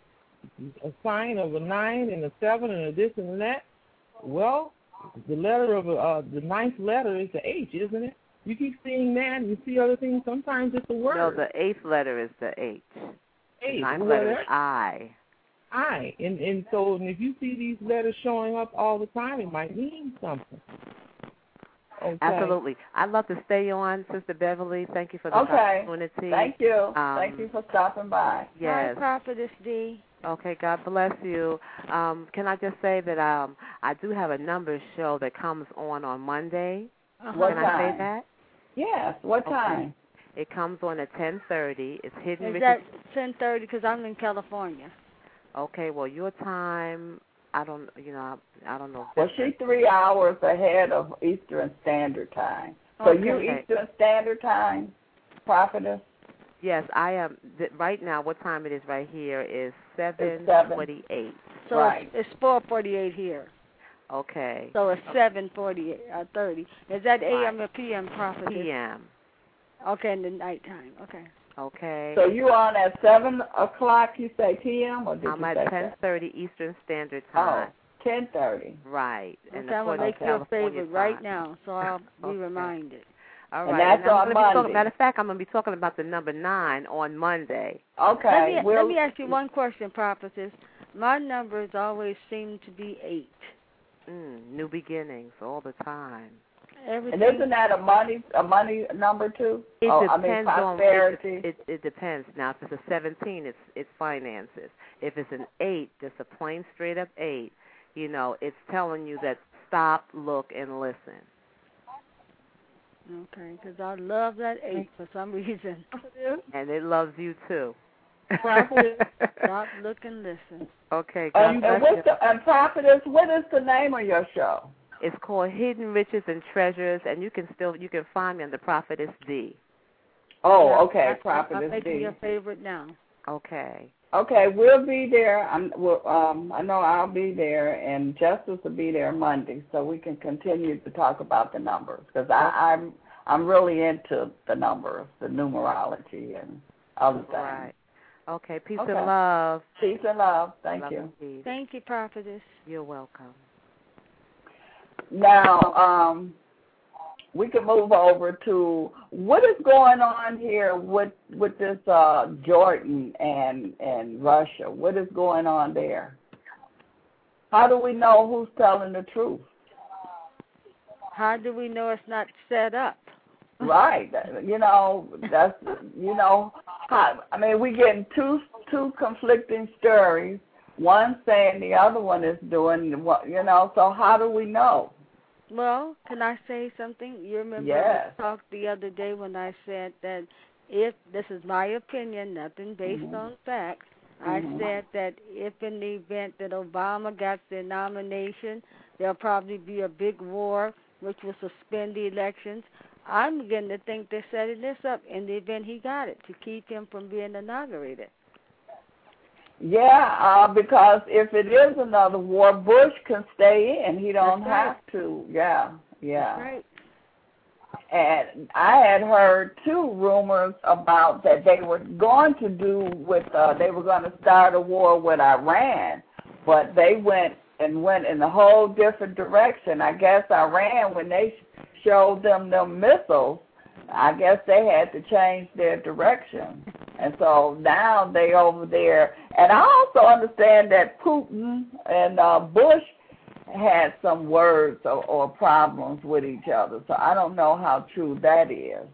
a sign of a nine and a seven and a this and a that. Well, the letter of a, uh, the ninth letter is the H, isn't it? You keep seeing that, and you see other things. Sometimes it's a word. No, the eighth letter is the H. H. The ninth Well, letter is that's I. I. And and so and if you see these letters showing up all the time, it might mean something. Okay. Absolutely. I'd love to stay on, Sister Beverly. Thank you for the Okay. opportunity. Thank you. Um, Thank you for stopping by. Yes. Hi, Prophetess D. Okay, God bless you. Um, can I just say that um, I do have a numbers show that comes on on Monday. Uh-huh. What Can time? I say that? Yes. What Okay. time? It comes on at ten thirty. It's Hidden Is Riches. that ten thirty? Because I'm in California. Okay, well, your time, I don't, you know, I don't know. Well, she's three hours ahead of Eastern Standard Time. So Okay. you Eastern Standard Time, Prophetess? Yes, I am. Th- right now, what time it is right here is seven forty-eight. So Right. it's, it's four forty-eight here. Okay. So it's seven forty-eight, uh, thirty. Is that A M Right. or P M, Prophetess? P M. Okay, in the nighttime. Okay. Okay. So you on at seven o'clock, you say P M, or did I'm you at say ten that? thirty Eastern Standard Oh, Time. ten thirty. Right. Okay, And I'm going to according make to you a California favorite right time. now, so I'll be Okay. reminded. All And right. that's I'm on gonna be talking, Monday. matter of fact, I'm going to be talking about the number nine on Monday. Okay. Let me, we'll, let me ask you one question, Prophetess. My numbers always seem to be eight. Mm, new beginnings all the time. Everything. and isn't that a money a money number too? It oh, depends I mean on prosperity. it, it. It depends. Now, if it's a seventeen, it's it's finances. If it's an eight, just a plain straight up eight, you know, it's telling you that stop, look, and listen. Okay, because I love that eight for some reason. And it loves you too. Prophetess. Stop, look, and listen. Okay, God And, bless and, what's you. the, and Prophetess, what is the name of your show? It's called Hidden Riches and Treasures, and you can still you can find me on the Prophetess D. Oh, Yeah, okay, I, Prophetess I'm making D. your favorite now. Okay. Okay, we'll be there. I'm, we'll, um, I know I'll be there, and Justice will be there Monday, so we can continue to talk about the numbers, because I'm I'm really into the numbers, the numerology, and other things. Right. Okay. Peace Okay. and love. Peace and love. Thank Love you. and peace. Thank you, Prophetess. You're welcome. Now, um, we can move over to what is going on here with with this uh, Jordan and and Russia. What is going on there? How do we know who's telling the truth? How do we know it's not set up? Right. You know, that's, you know, how, I mean, we getting two two conflicting stories. One saying the other one is doing what, you know, so how do we know? Well, can I say something? You remember Yes. we talked the other day when I said that if, this is my opinion, nothing based Mhm. on facts, Mhm. I said that if in the event that Obama got the nomination, there'll probably be a big war which will suspend the elections. I'm beginning to think they're setting this up in the event he got it to keep him from being inaugurated. Yeah, uh, because if it is another war, Bush can stay in. He don't That's right. have to. Yeah, yeah. That's right. And I had heard two rumors about that they were going to do with, uh, they were going to start a war with Iran, but they went and went in a whole different direction. I guess Iran, when they showed them the missiles, I guess they had to change their direction. And so now they over there. And I also understand that Putin and uh, Bush had some words or, or problems with each other. So I don't know how true that is.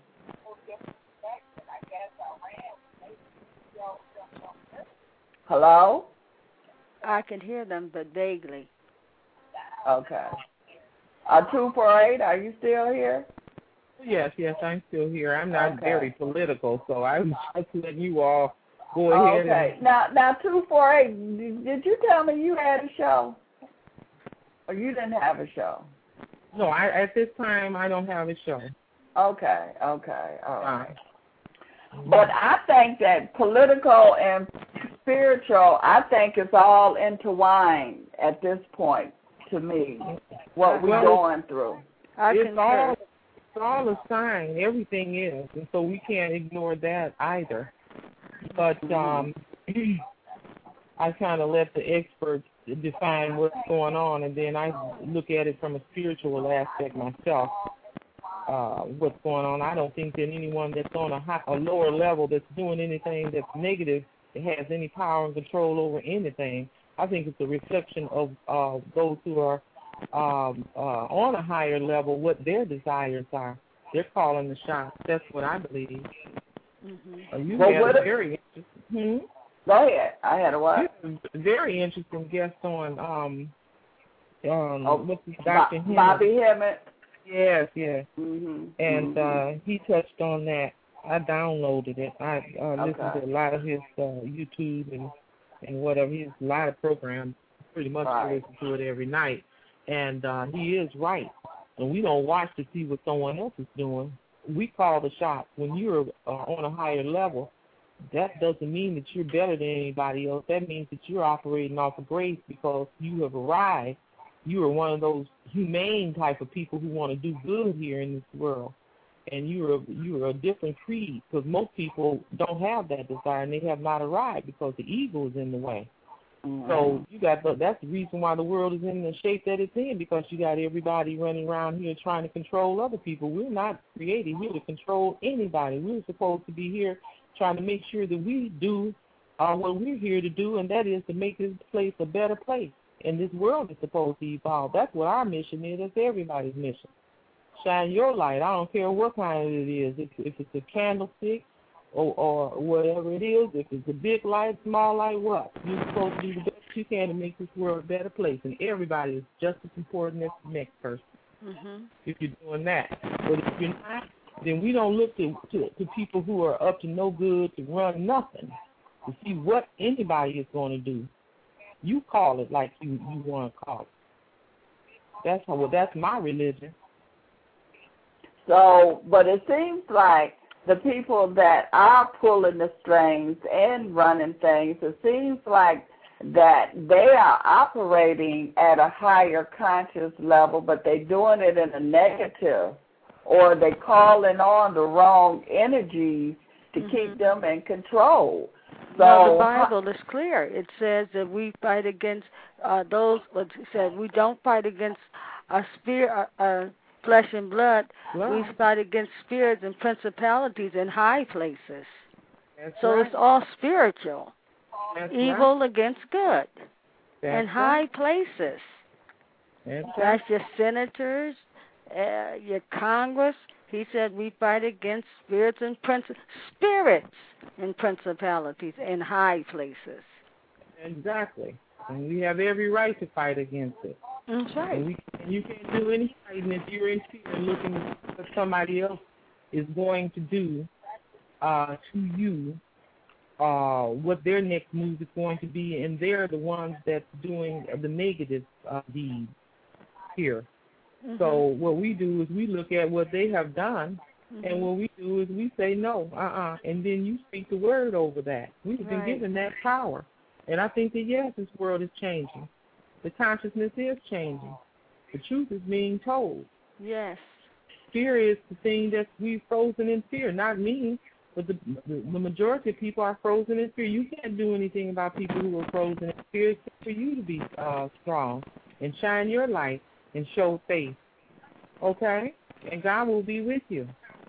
Hello? I can hear them, but vaguely. Okay. Uh, two four eight, are you still here? Yes, yes, I'm still here. I'm not Okay. very political, so I'm just letting you all go Oh, ahead. okay. Now, now two four eight, did you tell me you had a show? Or you didn't have a show? And, no, I at this time I don't have a show. Okay, okay, all right. Uh, But I think that political and spiritual, I think it's all intertwined at this point to me, what we're Well, going through. I it's concur. all it's all a sign. Everything is, and so we can't ignore that either. But um, I kind of let the experts define what's going on, and then I look at it from a spiritual aspect myself. Uh, what's going on? I don't think that anyone that's on a, high, a lower level that's doing anything that's negative has any power and control over anything. I think it's a reflection of uh, those who are um, uh, on a higher level, what their desires are. They're calling the shots. That's what I believe. Mm-hmm. Uh, you Well, had what a if- very interesting, hmm? Go ahead. I had a what? You had a very interesting guest on. Um, um, Oh, what's his Doctor Bo- Hemmett. Bobby Hemmett. Yes, yes. Mm-hmm. And mm-hmm. uh, he touched on that. I downloaded it. I uh, listened Okay. to a lot of his uh, YouTube and and whatever. He has a lot of programs. Pretty much I Right. listen to it every night. And uh, he is right. And we don't watch to see what someone else is doing. We call the shots. When you're uh, on a higher level, that doesn't mean that you're better than anybody else. That means that you're operating off of grace because you have arrived. You are one of those humane type of people who want to do good here in this world. And you're a, you're a different creed because most people don't have that desire and they have not arrived because the ego is in the way. Mm-hmm. So you got the, that's the reason why the world is in the shape that it's in, because you got everybody running around here trying to control other people. We're not created here to control anybody. We're supposed to be here trying to make sure that we do uh, what we're here to do, and that is to make this place a better place. And this world is supposed to evolve. That's what our mission is. That's everybody's mission. Shine your light. I don't care what kind it is. If, if it's a candlestick or, or whatever it is, if it's a big light, small light, what? You're supposed to do the best you can to make this world a better place. And everybody is just as important as the next person. Mm-hmm. If you're doing that. But if you're not, then we don't look to, to, to people who are up to no good to run nothing to see what anybody is going to do. You call it like you, you want to call it. That's how, well, that's my religion. So, but it seems like the people that are pulling the strings and running things, it seems like that they are operating at a higher conscious level, but they're doing it in a negative, or they're calling on the wrong energies to mm-hmm. keep them in control. So well, the Bible is clear. It says that we fight against uh, those, what it said, we don't fight against a spirit, uh, uh, flesh and blood. Wow. We fight against spirits and principalities in high places. That's so right. It's all spiritual. That's Evil right. against good That's in high right. places. That's, That's right. your senators, uh, your Congress. He said we fight against spirits and princi- spirits and principalities in high places. Exactly. And we have every right to fight against it. That's right. And we, and you can't do any fighting if you're in fear and looking at what somebody else is going to do uh, to you, uh, what their next move is going to be, and they're the ones that's doing the negative uh, deeds here. Mm-hmm. So what we do is we look at what they have done, mm-hmm. and what we do is we say no, uh-uh, and then you speak the word over that. We've been right. given that power. And I think that, yes, this world is changing. The consciousness is changing. The truth is being told. Yes. Fear is the thing that we've frozen in fear. Not me, but the, the, the majority of people are frozen in fear. You can't do anything about people who are frozen in fear except for you to be uh, strong and shine your light and show faith. Okay? And God will be with you.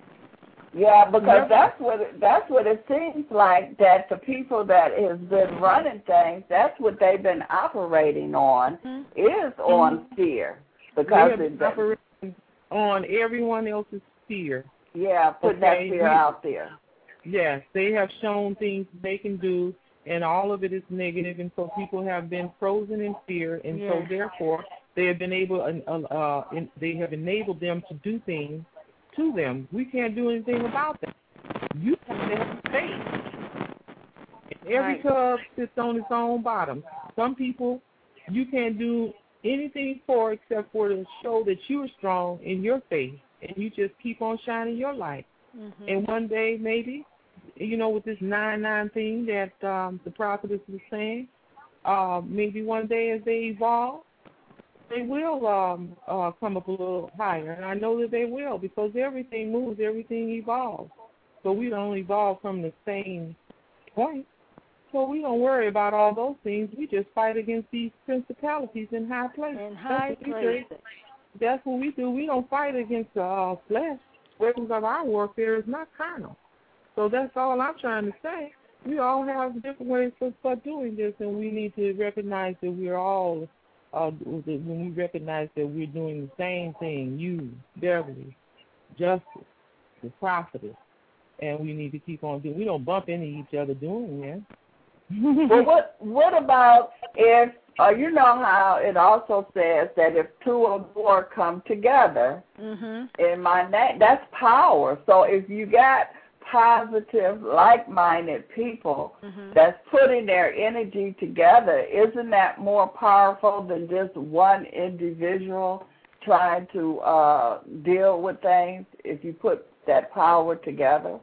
Yeah, because that's what it, that's what it seems like, that the people that has been running things, that's what they've been operating on, mm-hmm. is on mm-hmm. fear. Because they have been operating on everyone else's fear. Yeah, putting okay? that fear we, out there. Yes, they have shown things they can do, and all of it is negative, and so people have been frozen in fear, and yes. so therefore they have been able, uh, uh, they have enabled them to do things to them. We can't do anything about that. You have to have faith. And every right. tub sits on its own bottom. Some people you can't do anything for except for to show that you're strong in your faith, and you just keep on shining your light. Mm-hmm. And one day, maybe, you know, with this nine nine thing that um, the prophetess was saying, uh, maybe one day as they evolve, they will um, uh, come up a little higher, and I know that they will, because everything moves, everything evolves. So we don't evolve from the same point. So we don't worry about all those things. We just fight against these principalities in high places. In high That's places. That's what we do. We don't fight against uh, flesh. Weapons of our warfare is not carnal. So that's all I'm trying to say. We all have different ways of, for doing this, and we need to recognize that we're all Uh, when we recognize that we're doing the same thing, you, Beverly, Justice, the prophetess, and we need to keep on doing. We don't bump into each other doing it. Well, what what about if uh, you know how it also says that if two or more come together, mm-hmm. in my name, that's power. So if you got positive, like-minded people mm-hmm. that's putting their energy together, isn't that more powerful than just one individual trying to uh, deal with things if you put that power together?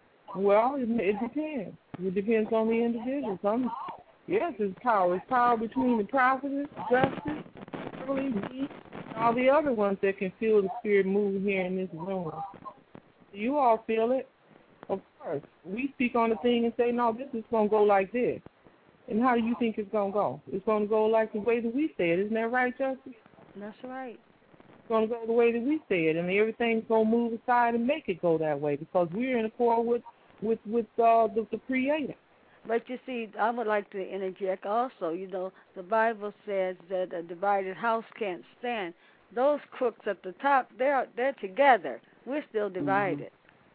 Well, it, it depends. It depends on the individual. Some, yes, it's power. It's power between the prophetess, justice, Beverly, me, and all the other ones that can feel the spirit moving here in this room. You all feel it. Of course. We speak on the thing and say, no, this is going to go like this. And how do you think it's going to go? It's going to go like the way that we say it. Isn't that right, Justice? That's right. It's going to go the way that we say it, and everything's going to move aside and make it go that way because we're in accord with, with, with uh, the, the Creator. But you see, I would like to interject also. You know, the Bible says that a divided house can't stand. Those crooks at the top, they're, they're together. We're still divided. Mm-hmm.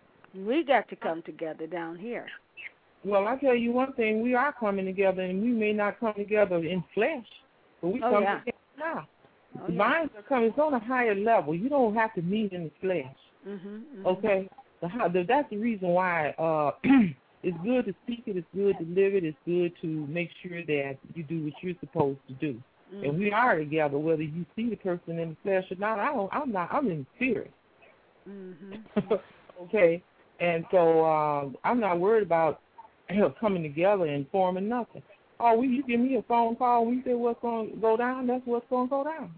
We got to come together down here. Well, I tell you one thing, we are coming together, and we may not come together in flesh, but we oh, come yeah. together now. Oh, the yeah. minds are coming. It's on a higher level. You don't have to meet in the flesh. Mm-hmm, mm-hmm. Okay? The, the, that's the reason why uh, it's good to speak it. It's good to live it. It's good to make sure that you do what you're supposed to do. Mm-hmm. And we are together, whether you see the person in the flesh or not. I don't, I'm not. I'm in spirit. Mm-hmm. Okay? And so um, I'm not worried about you know, coming together and forming nothing. Oh, we, you give me a phone call, we say what's going to go down, that's what's going to go down.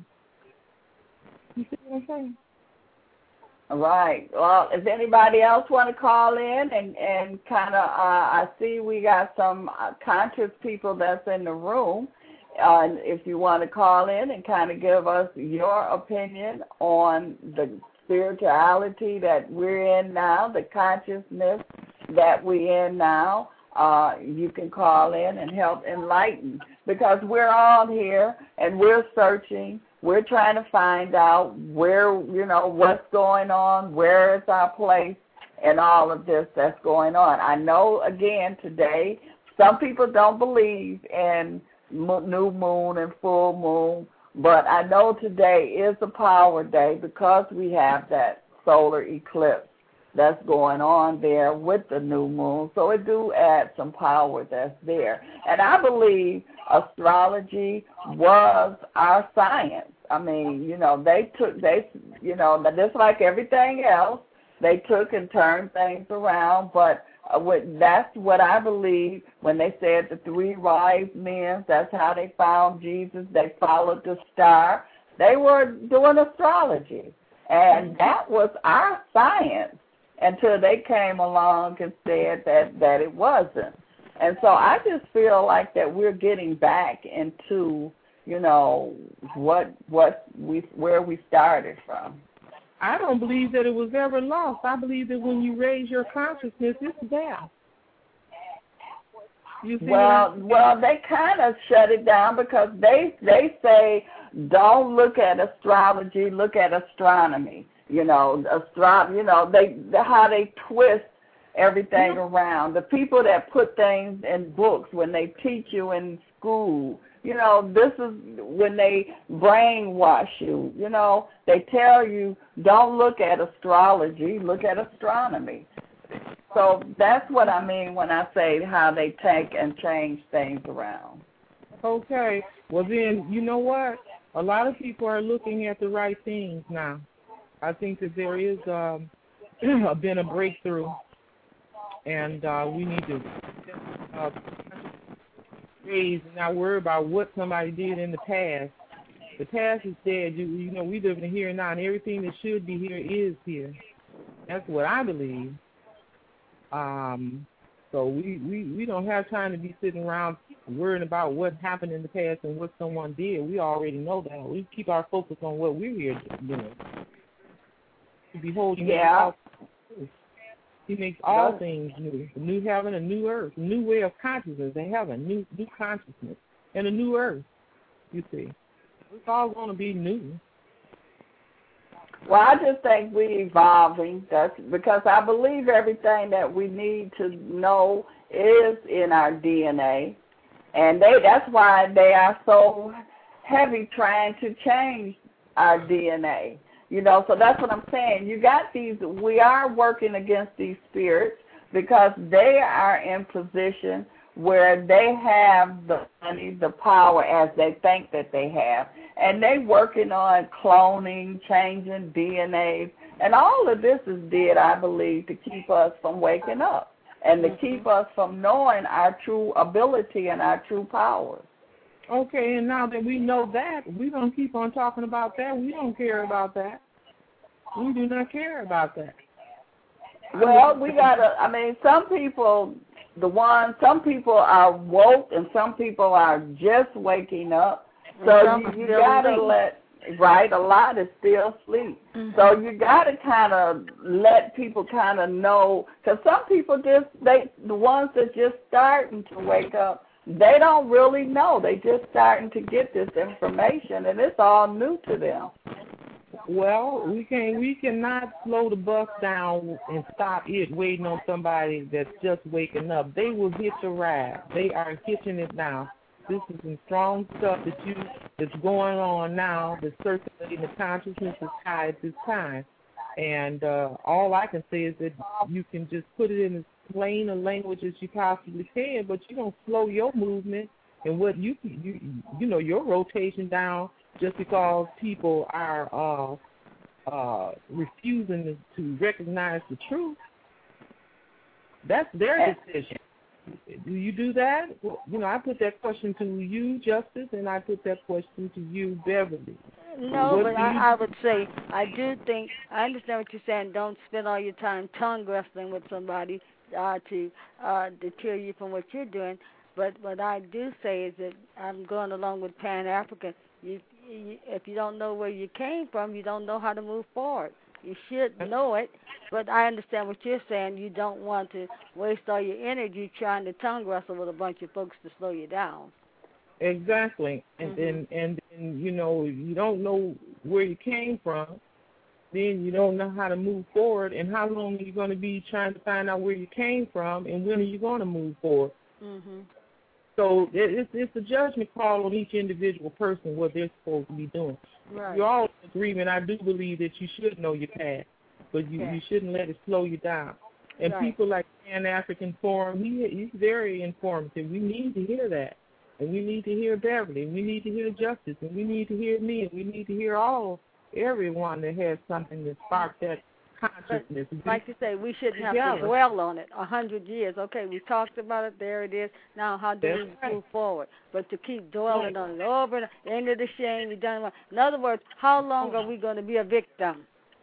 You see what I'm saying? All right. Well, if anybody else want to call in and, and kind of, uh, I see we got some uh, conscious people that's in the room. Uh, and if you want to call in and kind of give us your opinion on the spirituality that we're in now, the consciousness that we're in now, Uh, you can call in and help enlighten, because we're all here and we're searching. We're trying to find out where, you know, what's going on, where is our place, and all of this that's going on. I know, again, today, some people don't believe in new moon and full moon, but I know today is a power day because we have that solar eclipse that's going on there with the new moon. So it do add some power that's there. And I believe astrology was our science. I mean, you know, they took, they, you know, just like everything else, they took and turned things around. But uh, what, that's what I believe when they said the three wise men, that's how they found Jesus. They followed the star. They were doing astrology. And that was our science, until they came along and said that, that it wasn't. And so I just feel like that we're getting back into, you know, what what we where we started from. I don't believe that it was ever lost. I believe that when you raise your consciousness, it's there. You see well, well, they kind of shut it down because they they say don't look at astrology, look at astronomy. You know, astro- you know, they how they twist everything mm-hmm. around. The people that put things in books when they teach you in school, you know, this is when they brainwash you. You know, they tell you don't look at astrology, look at astronomy. So that's what I mean when I say how they take and change things around. Okay. Well, then, you know what? A lot of people are looking at the right things now. I think that there is um, been a breakthrough, and uh, we need to uh, raise and not worry about what somebody did in the past. The past is dead. You, you know, we live in the here and now, and everything that should be here is here. That's what I believe. Um, so we, we, we don't have time to be sitting around worrying about what happened in the past and what someone did. We already know that. We keep our focus on what we're here doing. Behold, he yeah. makes all, he makes all yeah. things new. A new heaven, a new earth, a new way of consciousness, a heaven, new new consciousness, and a new earth, you see. It's all going to be new. Well, I just think we're evolving. That's because I believe everything that we need to know is in our D N A. And they that's why they are so heavy trying to change our D N A. You know, so that's what I'm saying. You got these, we are working against these spirits because they are in position where they have the money, the power as they think that they have. And they working on cloning, changing D N A. And all of this is did, I believe, to keep us from waking up and to keep us from knowing our true ability and our true powers. Okay, and now that we know that, we're going to keep on talking about that. We don't care about that. We do not care about that. Well, we got to, I mean, some people, the ones, some people are woke and some people are just waking up. So you, you got to let, right, a lot is still asleep. Mm-hmm. So you got to kind of let people kind of know, because some people just, they, the ones that just starting to wake up, they don't really know. They just starting to get this information, and it's all new to them. Well, we can we cannot slow the bus down and stop it waiting on somebody that's just waking up. They will hitch a ride. They are hitching it now. this is some strong stuff that you that's going on now, that's circulating the consciousness is high at this time. And uh, all I can say is that you can just put it in as plain a language as you possibly can, but you don't slow your movement and what you you you know your rotation down just because people are uh, uh, refusing to recognize the truth. That's their decision. Do you do that? Well, you know, I put that question to you, Justice, and I put that question to you, Beverly. No, what but I, I, I would say I do think I understand what you're saying. Don't spend all your time tongue wrestling with somebody uh, to uh, deter you from what you're doing. But what I do say is that I'm going along with Pan African. You, you, if you don't know where you came from, you don't know how to move forward. You should know it, but I understand what you're saying. You don't want to waste all your energy trying to tongue wrestle with a bunch of folks to slow you down. Exactly, and mm-hmm. and, and and you know you don't know where you came from, then you don't know how to move forward. And how long are you going to be trying to find out where you came from, and when are you going to move forward? Mm-hmm. So it's it's a judgment call on each individual person what they're supposed to be doing. Right. You're all in agreement. I do believe that you should know your path, but you, yeah. you shouldn't let it slow you down. And right. people like Pan African Forum, he he's very informative. We need to hear that. And we need to hear Beverly, and we need to hear Justice, and we need to hear me, and we need to hear all, everyone that has something that sparked that consciousness. But, like you say, we shouldn't have together. to dwell on it a hundred years. Okay, we talked about it, there it is. Now how do That's we right. move forward? But to keep dwelling on it over and over, end of the shame, you've done it. In other words, how long are we going to be a victim?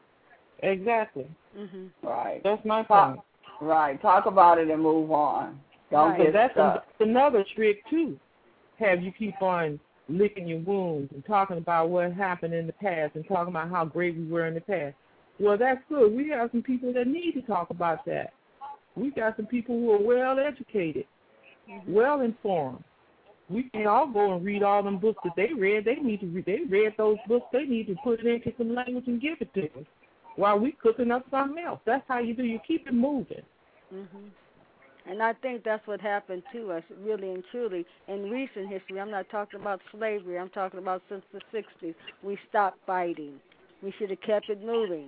Exactly. Mm-hmm. Right. That's my Talk, point. right. Talk about it and move on. Don't Right. get that's, stuck. that's another trick, too. Have you keep on licking your wounds and talking about what happened in the past and talking about how great we were in the past. Well, that's good. We have some people that need to talk about that. We got some people who are well educated, mm-hmm. well informed. We can all go and read all them books that they read. They need to read. They read those books. They need to put it into some language and give it to us while we cooking up something else. That's how you do. You keep it moving. Mm-hmm. And I think that's what happened to us, really and truly, in recent history. I'm not talking about slavery. I'm talking about since the sixties. We stopped fighting. We should have kept it moving.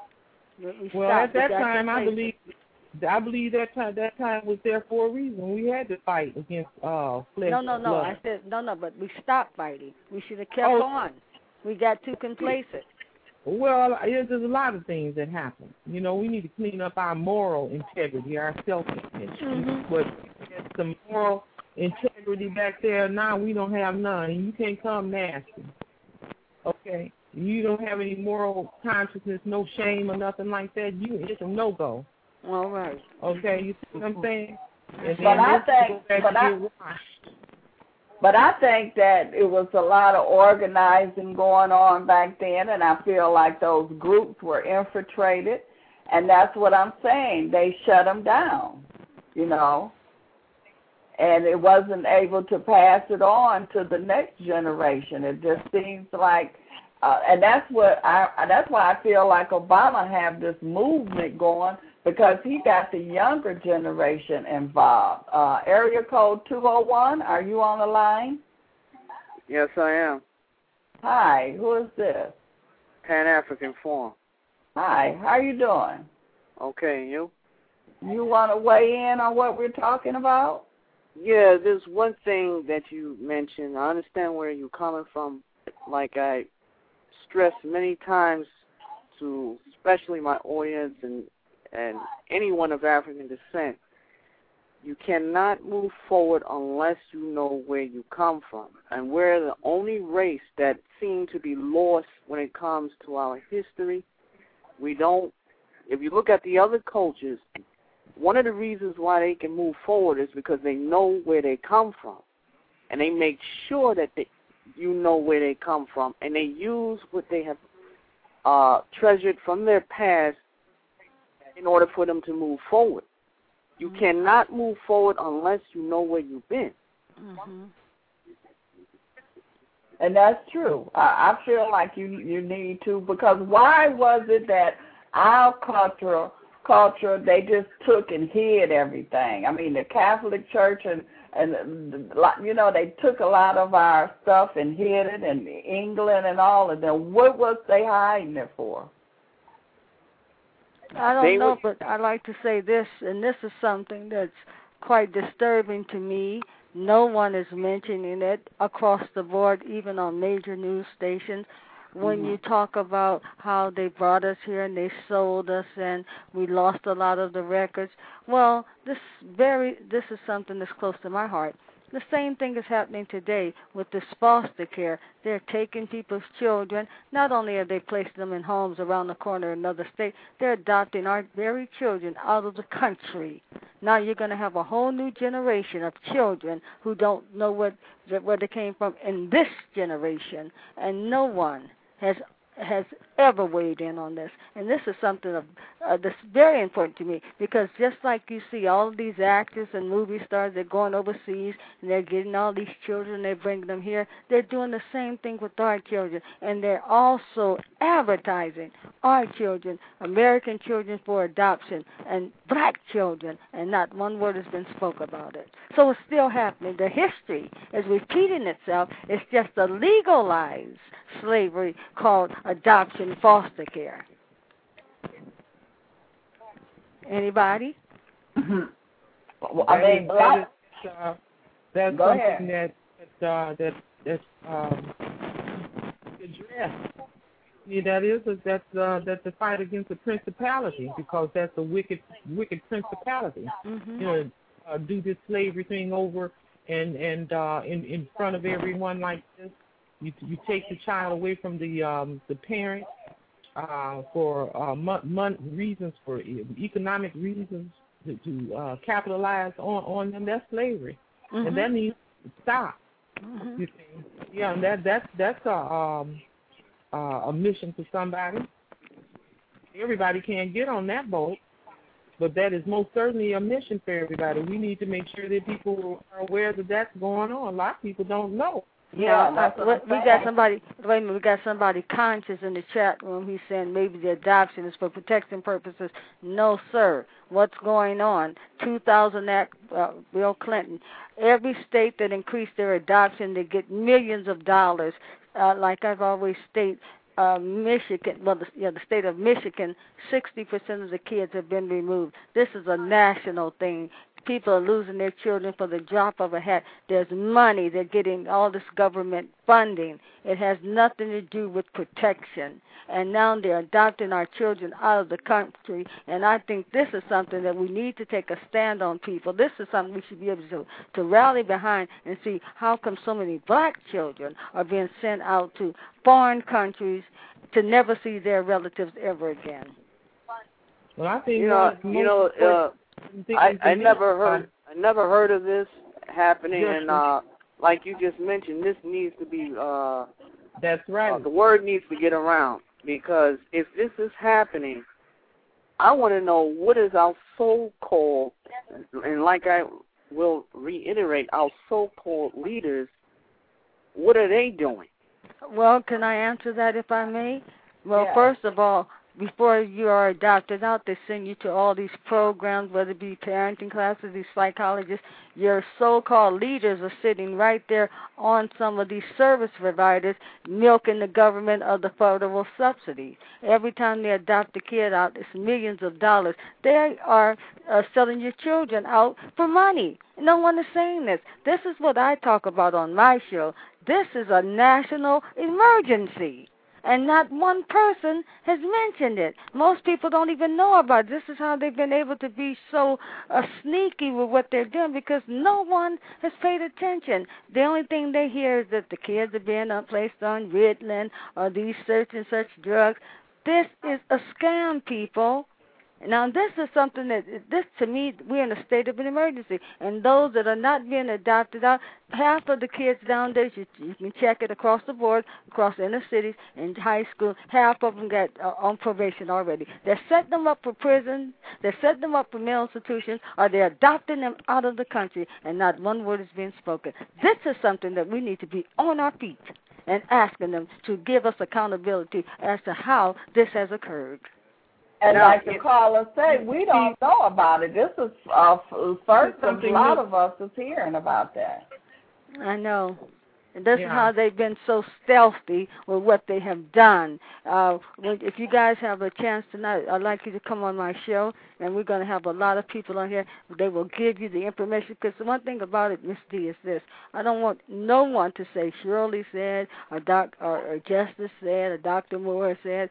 We well, at that time, I believe, I believe that time that time was there for a reason. We had to fight against uh, flesh. No, no, no. blood. I said no, no. But we stopped fighting. We should have kept oh. on. We got too complacent. Well, there's a lot of things that happen. You know, we need to clean up our moral integrity, our self-image. Mm-hmm. But there's some moral integrity back there. Now we don't have none, and you can't come nasty. Okay? You don't have any moral consciousness, no shame or nothing like that. You It's a no-go. All right. Okay? You see what I'm saying? And but I think, but I, But I think that it was a lot of organizing going on back then, and I feel like those groups were infiltrated, and that's what I'm saying. They shut them down, you know, and it wasn't able to pass it on to the next generation. It just seems like, uh, and that's what I. That's why I feel like Obama have this movement going, because he got the younger generation involved. Uh, area code two oh one, are you on the line? Yes, I am. Hi, who is this? Pan African Forum. Hi, how you doing? Okay, and you? You want to weigh in on what we're talking about? Yeah, there's one thing that you mentioned. I understand where you're coming from. Like I stressed many times to especially my audience and and anyone of African descent, you cannot move forward unless you know where you come from. And we're the only race that seem to be lost when it comes to our history. We don't, if you look at the other cultures, one of the reasons why they can move forward is because they know where they come from. And they make sure that they, you know where they come from. And they use what they have uh, treasured from their past in order for them to move forward. You mm-hmm. cannot move forward unless you know where you've been. Mm-hmm. And that's true. I, I feel like you you need to, because why was it that our culture, culture, they just took and hid everything? I mean, the Catholic Church and and you know they took a lot of our stuff and hid it in England and all of them. What was they hiding it for? I don't They know, would- but I like to say this, and this is something that's quite disturbing to me. No one is mentioning it across the board, even on major news stations. When Mhm. you talk about how they brought us here and they sold us and we lost a lot of the records, well, this very this is something that's close to my heart. The same thing is happening today with this foster care. They're taking people's children. Not only are they placing them in homes around the corner in another state, they're adopting our very children out of the country. Now you're going to have a whole new generation of children who don't know what where they came from in this generation, and no one has has ever weighed in on this. And this is something of, uh, that's very important to me, because just like you see all of these actors and movie stars, they're going overseas and they're getting all these children, they're bringing them here, they're doing the same thing with our children. And they're also advertising our children, American children for adoption, and black children, and not one word has been spoke about it. So it's still happening. The history is repeating itself. It's just a legalized slavery called adoption foster care. Anybody? Well, I That mean, is- black. that is, uh, that's Go something ahead. that that uh, that that's um, addressed. Yeah, that is a, that's uh, that's a fight against the principality, because that's a wicked wicked principality. Mm-hmm. You know, uh, do this slavery thing over and and uh, in in front of everyone like this. You you take the child away from the um, the parent uh, for uh, mon- mon- reasons, for economic reasons, to, to uh, capitalize on, on them. That's slavery, Mm-hmm. and that needs to stop. Mm-hmm. You see, yeah, and that that's that's a um, uh, a mission for somebody. Everybody can't get on that boat, but that is most certainly a mission for everybody. We need to make sure that people are aware that that's going on. A lot of people don't know. Yeah, that's we, what I'm we got saying. somebody. Wait a minute, we got somebody conscious in the chat room. He's saying maybe the adoption is for protection purposes. No, sir. What's going on? two thousand Act, uh, Bill Clinton. Every state that increased their adoption, they get millions of dollars. Uh, like I've always stated, uh, Michigan, well, the, yeah, the state of Michigan, sixty percent of the kids have been removed. This is a national thing. People are losing their children for the drop of a hat. There's money. They're getting all this government funding. It has nothing to do with protection. And now they're adopting our children out of the country. And I think this is something that we need to take a stand on, people. This is something we should be able to, to rally behind and see how come so many black children are being sent out to foreign countries to never see their relatives ever again. Well, I think You know, most you know, uh, things I, I to me never are- heard I never heard of this happening, Yes, and sir. uh, like you just mentioned, this needs to be uh, That's right. uh, the word needs to get around, because if this is happening, I want to know what is our so-called, and like I will reiterate, our so-called leaders, what are they doing? Well, can I answer that if I may? Well, Yeah. first of all, before you are adopted out, they send you to all these programs, whether it be parenting classes, these psychologists. Your so-called leaders are sitting right there on some of these service providers, milking the government of the federal subsidies. Every time they adopt a kid out, it's millions of dollars. They are uh, selling your children out for money. No one is saying this. This is what I talk about on my show. This is a national emergency. And not one person has mentioned it. Most people don't even know about it. This is how they've been able to be so uh, sneaky with what they're doing, because no one has paid attention. The only thing they hear is that the kids are being placed on Ritalin or these such and such drugs. This is a scam, people. Now, this is something that, this to me, we're in a state of an emergency. And those that are not being adopted out, half of the kids nowadays, you, you can check it across the board, across inner cities, in high school, half of them got uh, on probation already. They're setting them up for prison, they're setting them up for mental institutions, or they're adopting them out of the country, and not one word is being spoken. This is something that we need to be on our feet and asking them to give us accountability as to how this has occurred. And now, like the caller said, we don't know about it. This is uh, first of a lot of us is hearing about that. I know. And this Yeah. is how they've been so stealthy with what they have done. Uh, when, if you guys have a chance tonight, I'd like you to come on my show, and we're going to have a lot of people on here. They will give you the information, because the one thing about it, Miss D, is this. I don't want no one to say Shirley said, or, doc, or, or Justice said, or Doctor Moore said.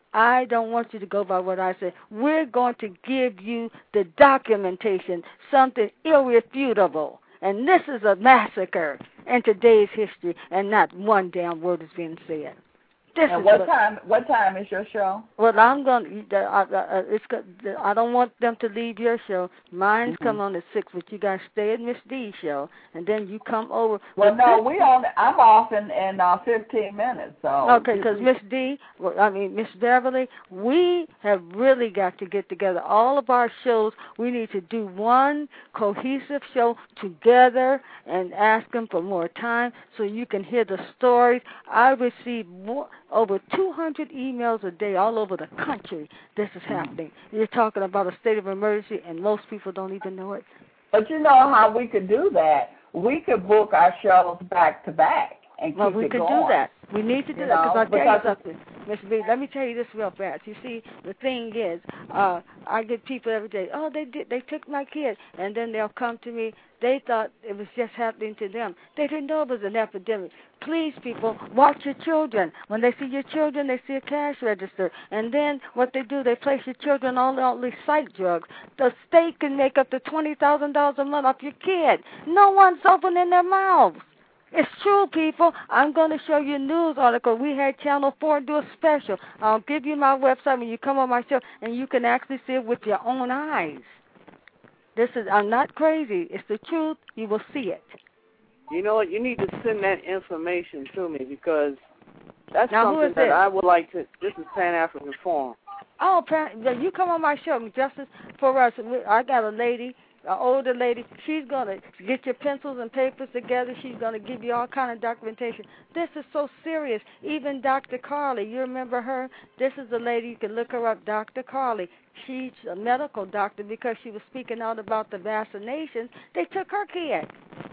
I don't want you to go by what I said. We're going to give you the documentation, something irrefutable. And this is a massacre in today's history, and not one damn word is being said. This and is what, what time? What time is your show? Well, I'm going. To, I, I, it's. I don't want them to leave your show. Mine's Mm-hmm. come on at six, but you guys stay at Miss D's show, and then you come over. Well, no, we on. I'm off in in uh, fifteen minutes. So okay, because Miss D, well, I mean Miss Beverly, we have really got to get together. All of our shows, we need to do one cohesive show together and ask them for more time so you can hear the stories. I receive more. Over two hundred emails a day all over the country. This is happening. You're talking about a state of emergency, and most people don't even know it. But you know how we could do that? We could book our shows back to back and keep well, we it could going. do that. We need to do You that, know, because I'll tell you because something, Miss B. Let me tell you this real fast. You see, the thing is, uh, I get people every day. Oh, they did. They took my kid, and then they'll come to me. They thought it was just happening to them. They didn't know it was an epidemic. Please, people, watch your children. When they see your children, they see a cash register. And then what they do, they place your children on all these psych drugs. The state can make up to twenty thousand dollars a month off your kid. No one's opening their mouths. It's true, people. I'm going to show you a news article. We had Channel four do a special. I'll give you my website when you come on my show, and you can actually see it with your own eyes. This is, I'm not crazy. It's the truth. You will see it. You know what? You need to send that information to me, because that's now, something that this? I would like to. This is Pan African Forum. Oh, you come on my show, Justice for Us. I got a lady, an older lady. She's going to get your pencils and papers together. She's going to give you all kind of documentation. This is so serious. Even Doctor Carly, you remember her? This is a lady, you can look her up, Doctor Carly. She's a medical doctor because she was speaking out about the vaccinations. They took her kid.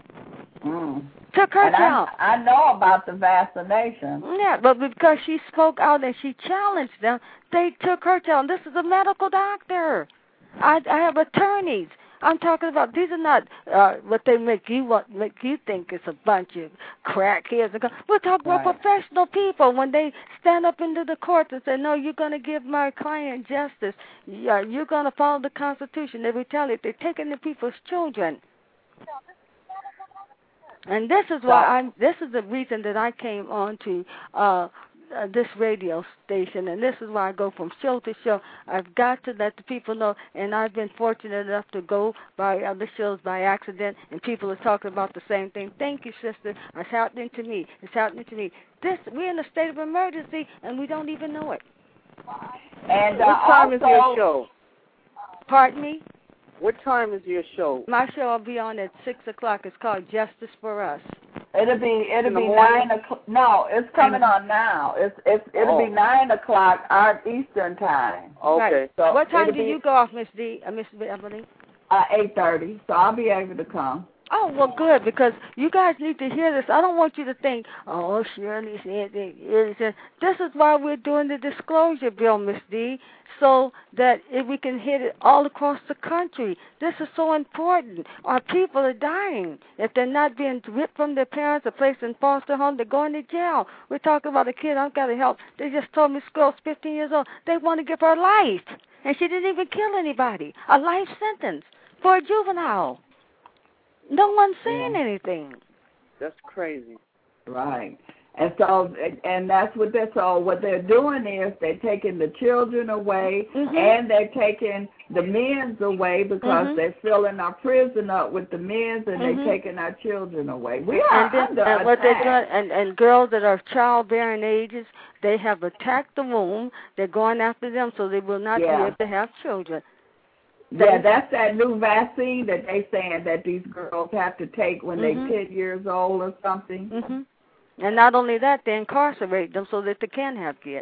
Mm. Took her and child. I, I know about the vaccination. Yeah, but because she spoke out and she challenged them, they took her child. This is a medical doctor. I, I have attorneys. I'm talking about, these are not uh, what they make you want, make you think it's a bunch of crackheads. We're talking Right. about professional people. When they stand up into the courts and say, no, you're going to give my client justice, yeah, you're going to follow the Constitution, they retaliate. They're taking the people's children. And this is why I'm. This is the reason that I came on to uh, uh, this radio station, and this is why I go from show to show. I've got to let the people know, and I've been fortunate enough to go by other shows by accident, and people are talking about the same thing. Thank you, sister. It's happening to me. It's happening to me. This we're in a state of emergency, and we don't even know it. And uh, what time also, is your show? Pardon me? What time is your show? My show will be on at six o'clock. It's called Justice for Us. It'll be it'll In the be morning? nine o'clock. No, it's coming on now. It's it's it'll Oh. be nine o'clock our Eastern time. Okay. Right. So what time it'll do be, you go off, Miss D? Uh, Miss Beverly? Uh, eight thirty. So I'll be able to come. Oh, well, good, because you guys need to hear this. I don't want you to think, oh, Shirley said that. This is why we're doing the disclosure bill, Miss D, so that if we can hit it all across the country. This is so important. Our people are dying. If they're not being ripped from their parents or placed in foster home, they're going to jail. We're talking about a kid, I've got to help. They just told me this girl's fifteen years old. They want to give her life, and she didn't even kill anybody. A life sentence for a juvenile. No one's saying Yeah. anything. That's crazy. Right. And so, and that's what they're, so what they're doing is they're taking the children away, Mhm. and they're taking the men's away because Mhm. they're filling our prison up with the men's, and Mhm. they're taking our children away. We are And, then, under and what they're attack. doing, and, and girls that are childbearing ages, they have attacked the womb. They're going after them so they will not Yeah. be able to have children. Yeah, that's that new vaccine that they saying that these girls have to take when Mhm. they're ten years old or something. Mhm. And not only that, they incarcerate them so that they can have kids.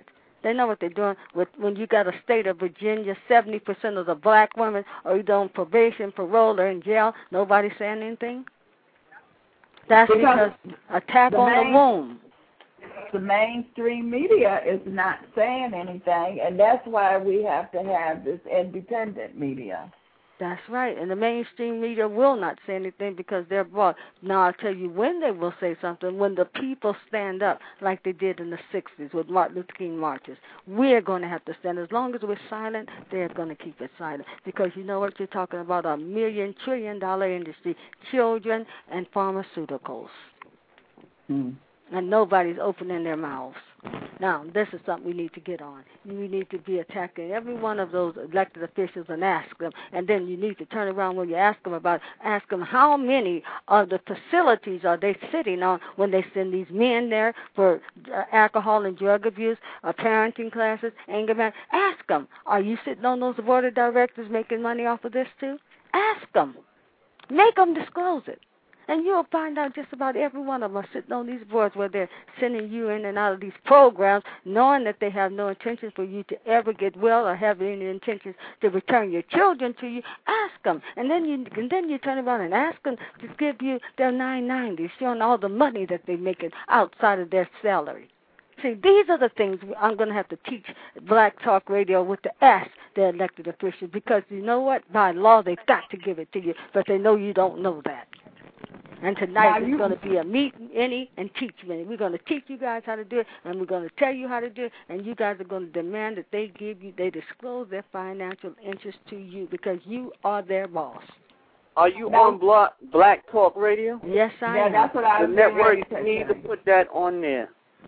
They know what they're doing. With when you got a state of Virginia, seventy percent of the black women are either on probation, parole, or in jail. Nobody's saying anything. That's because, because attack the on main, the womb. The mainstream media is not saying anything, and that's why we have to have this independent media. That's right, and the mainstream media will not say anything because they're bought. Now, I'll tell you when they will say something, when the people stand up like they did in the sixties with Martin Luther King marches. We're going to have to stand. As long as we're silent, they're going to keep it silent because you know what? You're talking about a million, trillion dollar industry, children and pharmaceuticals. Hmm. And nobody's opening their mouths. Now, this is something we need to get on. We need to be attacking every one of those elected officials and ask them. And then you need to turn around when you ask them about, ask them how many of the facilities are they sitting on when they send these men there for uh, alcohol and drug abuse, uh, parenting classes, anger management. Ask them, are you sitting on those board of directors making money off of this too? Ask them. Make them disclose it. And you'll find out just about every one of them are sitting on these boards where they're sending you in and out of these programs, knowing that they have no intention for you to ever get well or have any intentions to return your children to you. Ask them, and then you and then you turn around and ask them to give you their nine ninety, showing all the money that they're making outside of their salary. See, these are the things I'm going to have to teach Black Talk Radio with the S, the elected officials, because you know what? By law, they've got to give it to you, but they know you don't know that. And tonight now is going to be a meet any and teach many. We're going to teach you guys how to do it, and we're going to tell you how to do it, and you guys are going to demand that they give you, they disclose their financial interest to you because you are their boss. Are you now, on Black, Black Talk Radio? Yes, I yeah, am. That's what I the was network to need say. to put that on there.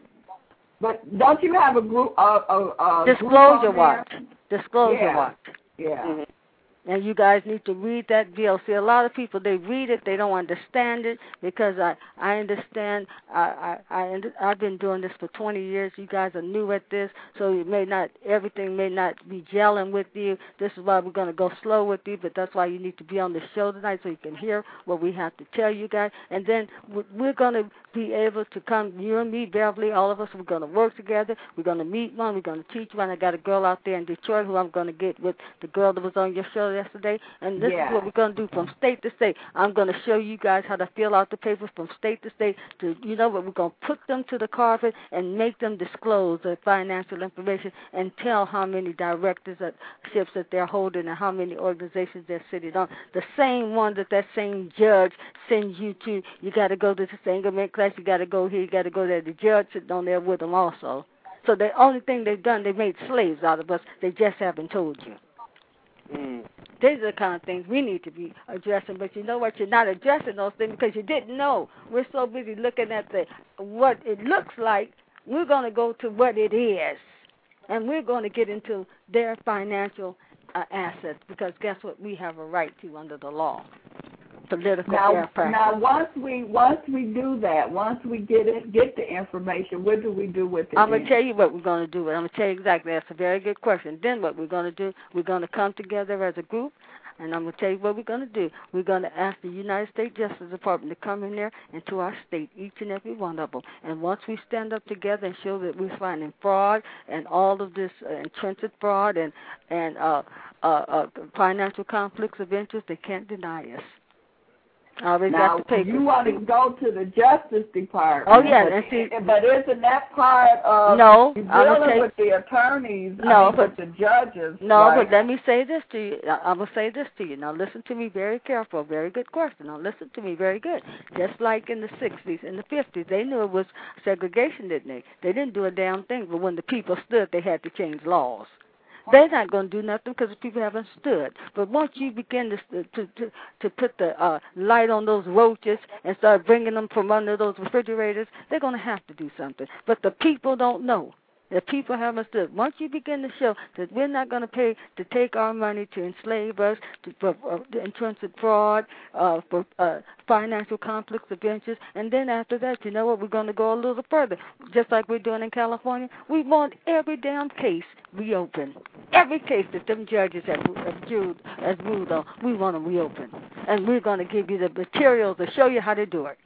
But don't you have a group? Uh, uh, uh, Disclosure group Watch. Disclosure yeah. Watch. Yeah. Mm-hmm. And you guys need to read that bill. See, a lot of people, they read it, they don't understand it because I I understand. I I, I I've been doing this for twenty years. You guys are new at this, so you may not everything may not be gelling with you. This is why we're going to go slow with you, but that's why you need to be on the show tonight so you can hear what we have to tell you guys. And then we're going to be able to come, you and me, Beverly, all of us, we're going to work together. We're going to meet one. We're going to teach one. I got a girl out there in Detroit who I'm going to get with the girl that was on your show yesterday, and this yeah. is what we're going to do from state to state. I'm going to show you guys how to fill out the papers from state to state. To you know what, we're going to put them to the carpet and make them disclose the financial information and tell how many directorships that they're holding and how many organizations they're sitting on. The same one that that same judge sends you to. You got to go to the Sangerman class. You got to go here. You got to go there. The judge sitting on there with them also. So the only thing they've done, they made slaves out of us. They just haven't told you. Mm. These are the kind of things we need to be addressing, but you know what? You're not addressing those things because you didn't know. We're so busy looking at the what it looks like. We're going to go to what it is, and we're going to get into their financial uh, assets because guess what? We have a right to under the law. Political now, practice. now once we once we do that, once we get it, get the information, what do we do with it? I'm going to tell you what we're going to do. I'm going to tell you exactly. That's a very good question. Then what we're going to do, we're going to come together as a group, and I'm going to tell you what we're going to do. We're going to ask the United States Justice Department to come in there and to our state, each and every one of them. And once we stand up together and show that we're finding fraud and all of this uh, intrinsic fraud and, and uh, uh, uh, financial conflicts of interest, they can't deny us. Uh, now, you want to go to the Justice Department. Oh, yeah. But, and see, but isn't that part of no, dealing take, with the attorneys, no, I mean, but, with the judges? No, right? but let me say this to you. I'm going to say this to you. Now, listen to me very careful. Very good question. Now, listen to me very good. Just like in the sixties and the fifties, they knew it was segregation, didn't they? They didn't do a damn thing, but when the people stood, they had to change laws. They're not going to do nothing because the people haven't stood. But once you begin to to to, to put the uh, light on those roaches and start bringing them from under those refrigerators, they're going to have to do something. But the people don't know. The people haven't stood. Once you begin to show that we're not going to pay to take our money to enslave us, to, for uh, intrinsic fraud, uh, for uh, financial conflicts of interest, and then after that, you know what, we're going to go a little further. Just like we're doing in California, we want every damn case reopened. Every case that them judges have, have, ruled, have ruled on, we want them reopened. And we're going to give you the materials to show you how to do it.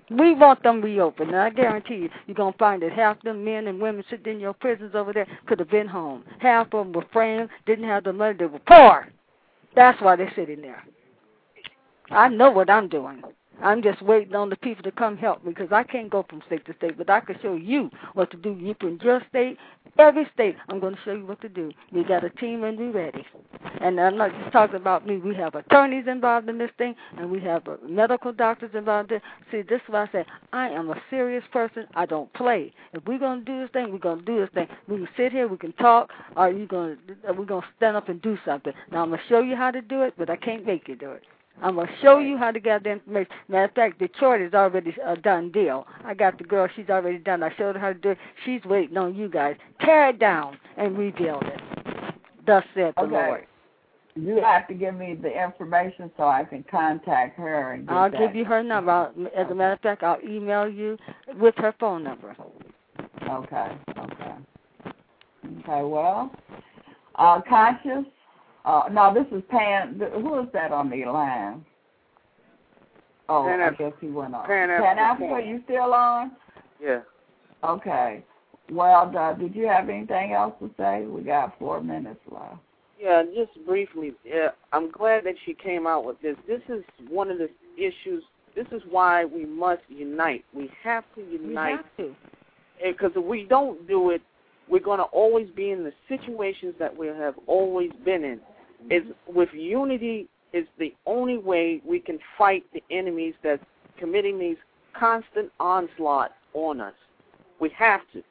We want them reopened, and I guarantee you, you're going to find that half them men and women sitting in your prisons over there could have been home. Half of them were framed, didn't have the money, they were poor. That's why they're sitting there. I know what I'm doing. I'm just waiting on the people to come help me because I can't go from state to state, but I can show you what to do. You can your state, every state, I'm going to show you what to do. We got a team and we're ready. And I'm not just talking about me. We have attorneys involved in this thing, and we have uh, medical doctors involved in it. See, this is why I say I am a serious person. I don't play. If we're going to do this thing, we're going to do this thing. We can sit here, we can talk, or you going to, we're going to stand up and do something. Now, I'm going to show you how to do it, but I can't make you do it. I'm going to show you how to get the information. Matter of fact, Detroit is already a done deal. I got the girl. She's already done. I showed her how to do it. She's waiting on you guys. Tear it down and rebuild it. Thus said the okay. Lord. You have to give me the information so I can contact her. And get I'll that. give you her number. I'll, as a matter of fact, I'll email you with her phone number. Okay, okay. Okay, well, uh, Conscious? Uh, no, this is Pan. Who is that on the line? Oh, Pan I guess he went on. Pan Pan Africa, you still on? Yeah. Okay. Well, uh, did you have anything else to say? We got four minutes left. Yeah, just briefly, yeah, I'm glad that she came out with this. This is one of the issues. This is why we must unite. We have to unite. We have to. Because if we don't do it, we're going to always be in the situations that we have always been in. It's, with unity is the only way we can fight the enemies that's committing these constant onslaught on us. We have to.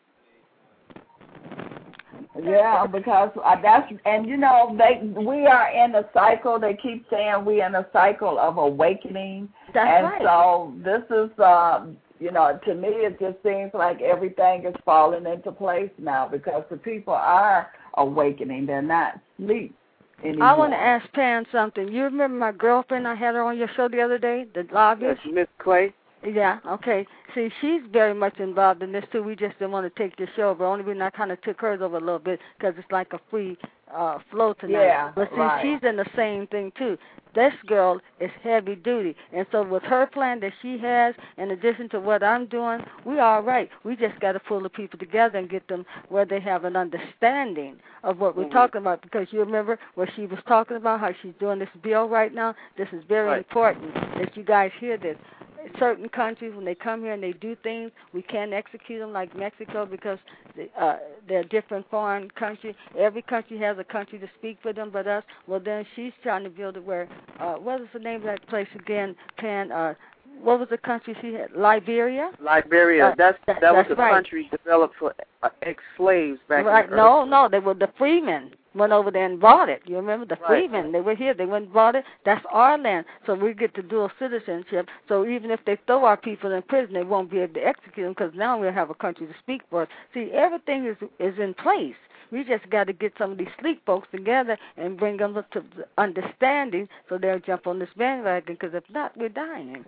Yeah, because uh, that's, and you know, they we are in a cycle. They keep saying we're in a cycle of awakening. That's and right. so this is, uh, you know, to me it just seems like everything is falling into place now because the people are awakening. They're not asleep anymore. I want to ask Pam something. You remember my girlfriend I had her on your show the other day, the lobbyist? Yes, Miss Clay. Yeah, okay. See, she's very much involved in this, too. We just didn't want to take the show, but only reason I kind of took hers over a little bit because it's like a free uh, flow tonight. Yeah, but, see, right. she's in the same thing, too. This girl is heavy duty. And so with her plan that she has, in addition to what I'm doing, we all right. We just got to pull the people together and get them where they have an understanding of what we're Mm-hmm. talking about. Because you remember what she was talking about, how she's doing this bill right now? This is very Right. important that you guys hear this. Certain countries, when they come here and they do things, we can't execute them like Mexico because they, uh, they're different foreign countries. Every country has a country to speak for them but us. Well, then she's trying to build it where, uh, what is the name of that place again, Pan? Uh, what was the country she had? Liberia? Liberia. Uh, that's that, that, was that's a right. country developed for uh, ex-slaves back right. in the No, early no, they were the freemen. Went over there and bought it. You remember the Right. freemen? They were here. They went and bought it. That's our land. So we get the dual citizenship. So even if they throw our people in prison, they won't be able to execute them because now we'll have a country to speak for us. See, everything is is in place. We just got to get some of these sleep folks together and bring them to understanding so they'll jump on this bandwagon because if not, we're dying.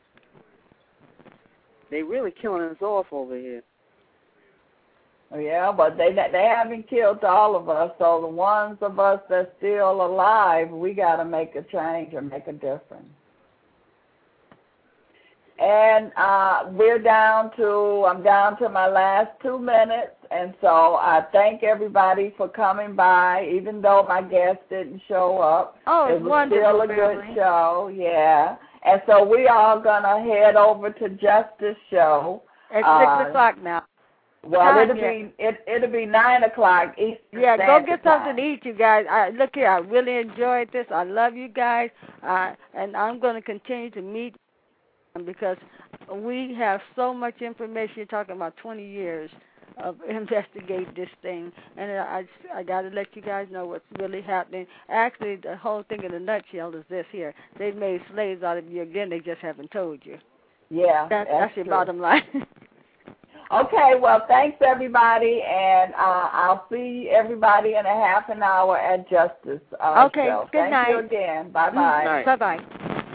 They really killing us off over here. Yeah, but they they haven't killed all of us. So the ones of us that's still alive, we got to make a change or make a difference. And uh, we're down to, I'm down to my last two minutes. And so I thank everybody for coming by, even though my guest didn't show up. Oh, it was wonderful, still a family. good show, yeah. And so we are going to head over to Justice Show. At uh, six o'clock now. Well, Time it'll yet. be it it'll be nine o'clock Eastern Yeah, go Standard get Time. something to eat, you guys. I, look here, I really enjoyed this. I love you guys, uh, and I'm going to continue to meet because we have so much information. You're talking about twenty years of investigate this thing, and I I got to let you guys know what's really happening. Actually, the whole thing in a nutshell is this here: they've made slaves out of you again. They just haven't told you. Yeah, That, that's, that's your true. bottom line. Okay, well, thanks, everybody, and uh, I'll see everybody in a half an hour at Justice uh, Okay, Show. good Thank night. you again. Bye-bye. Night. Bye-bye.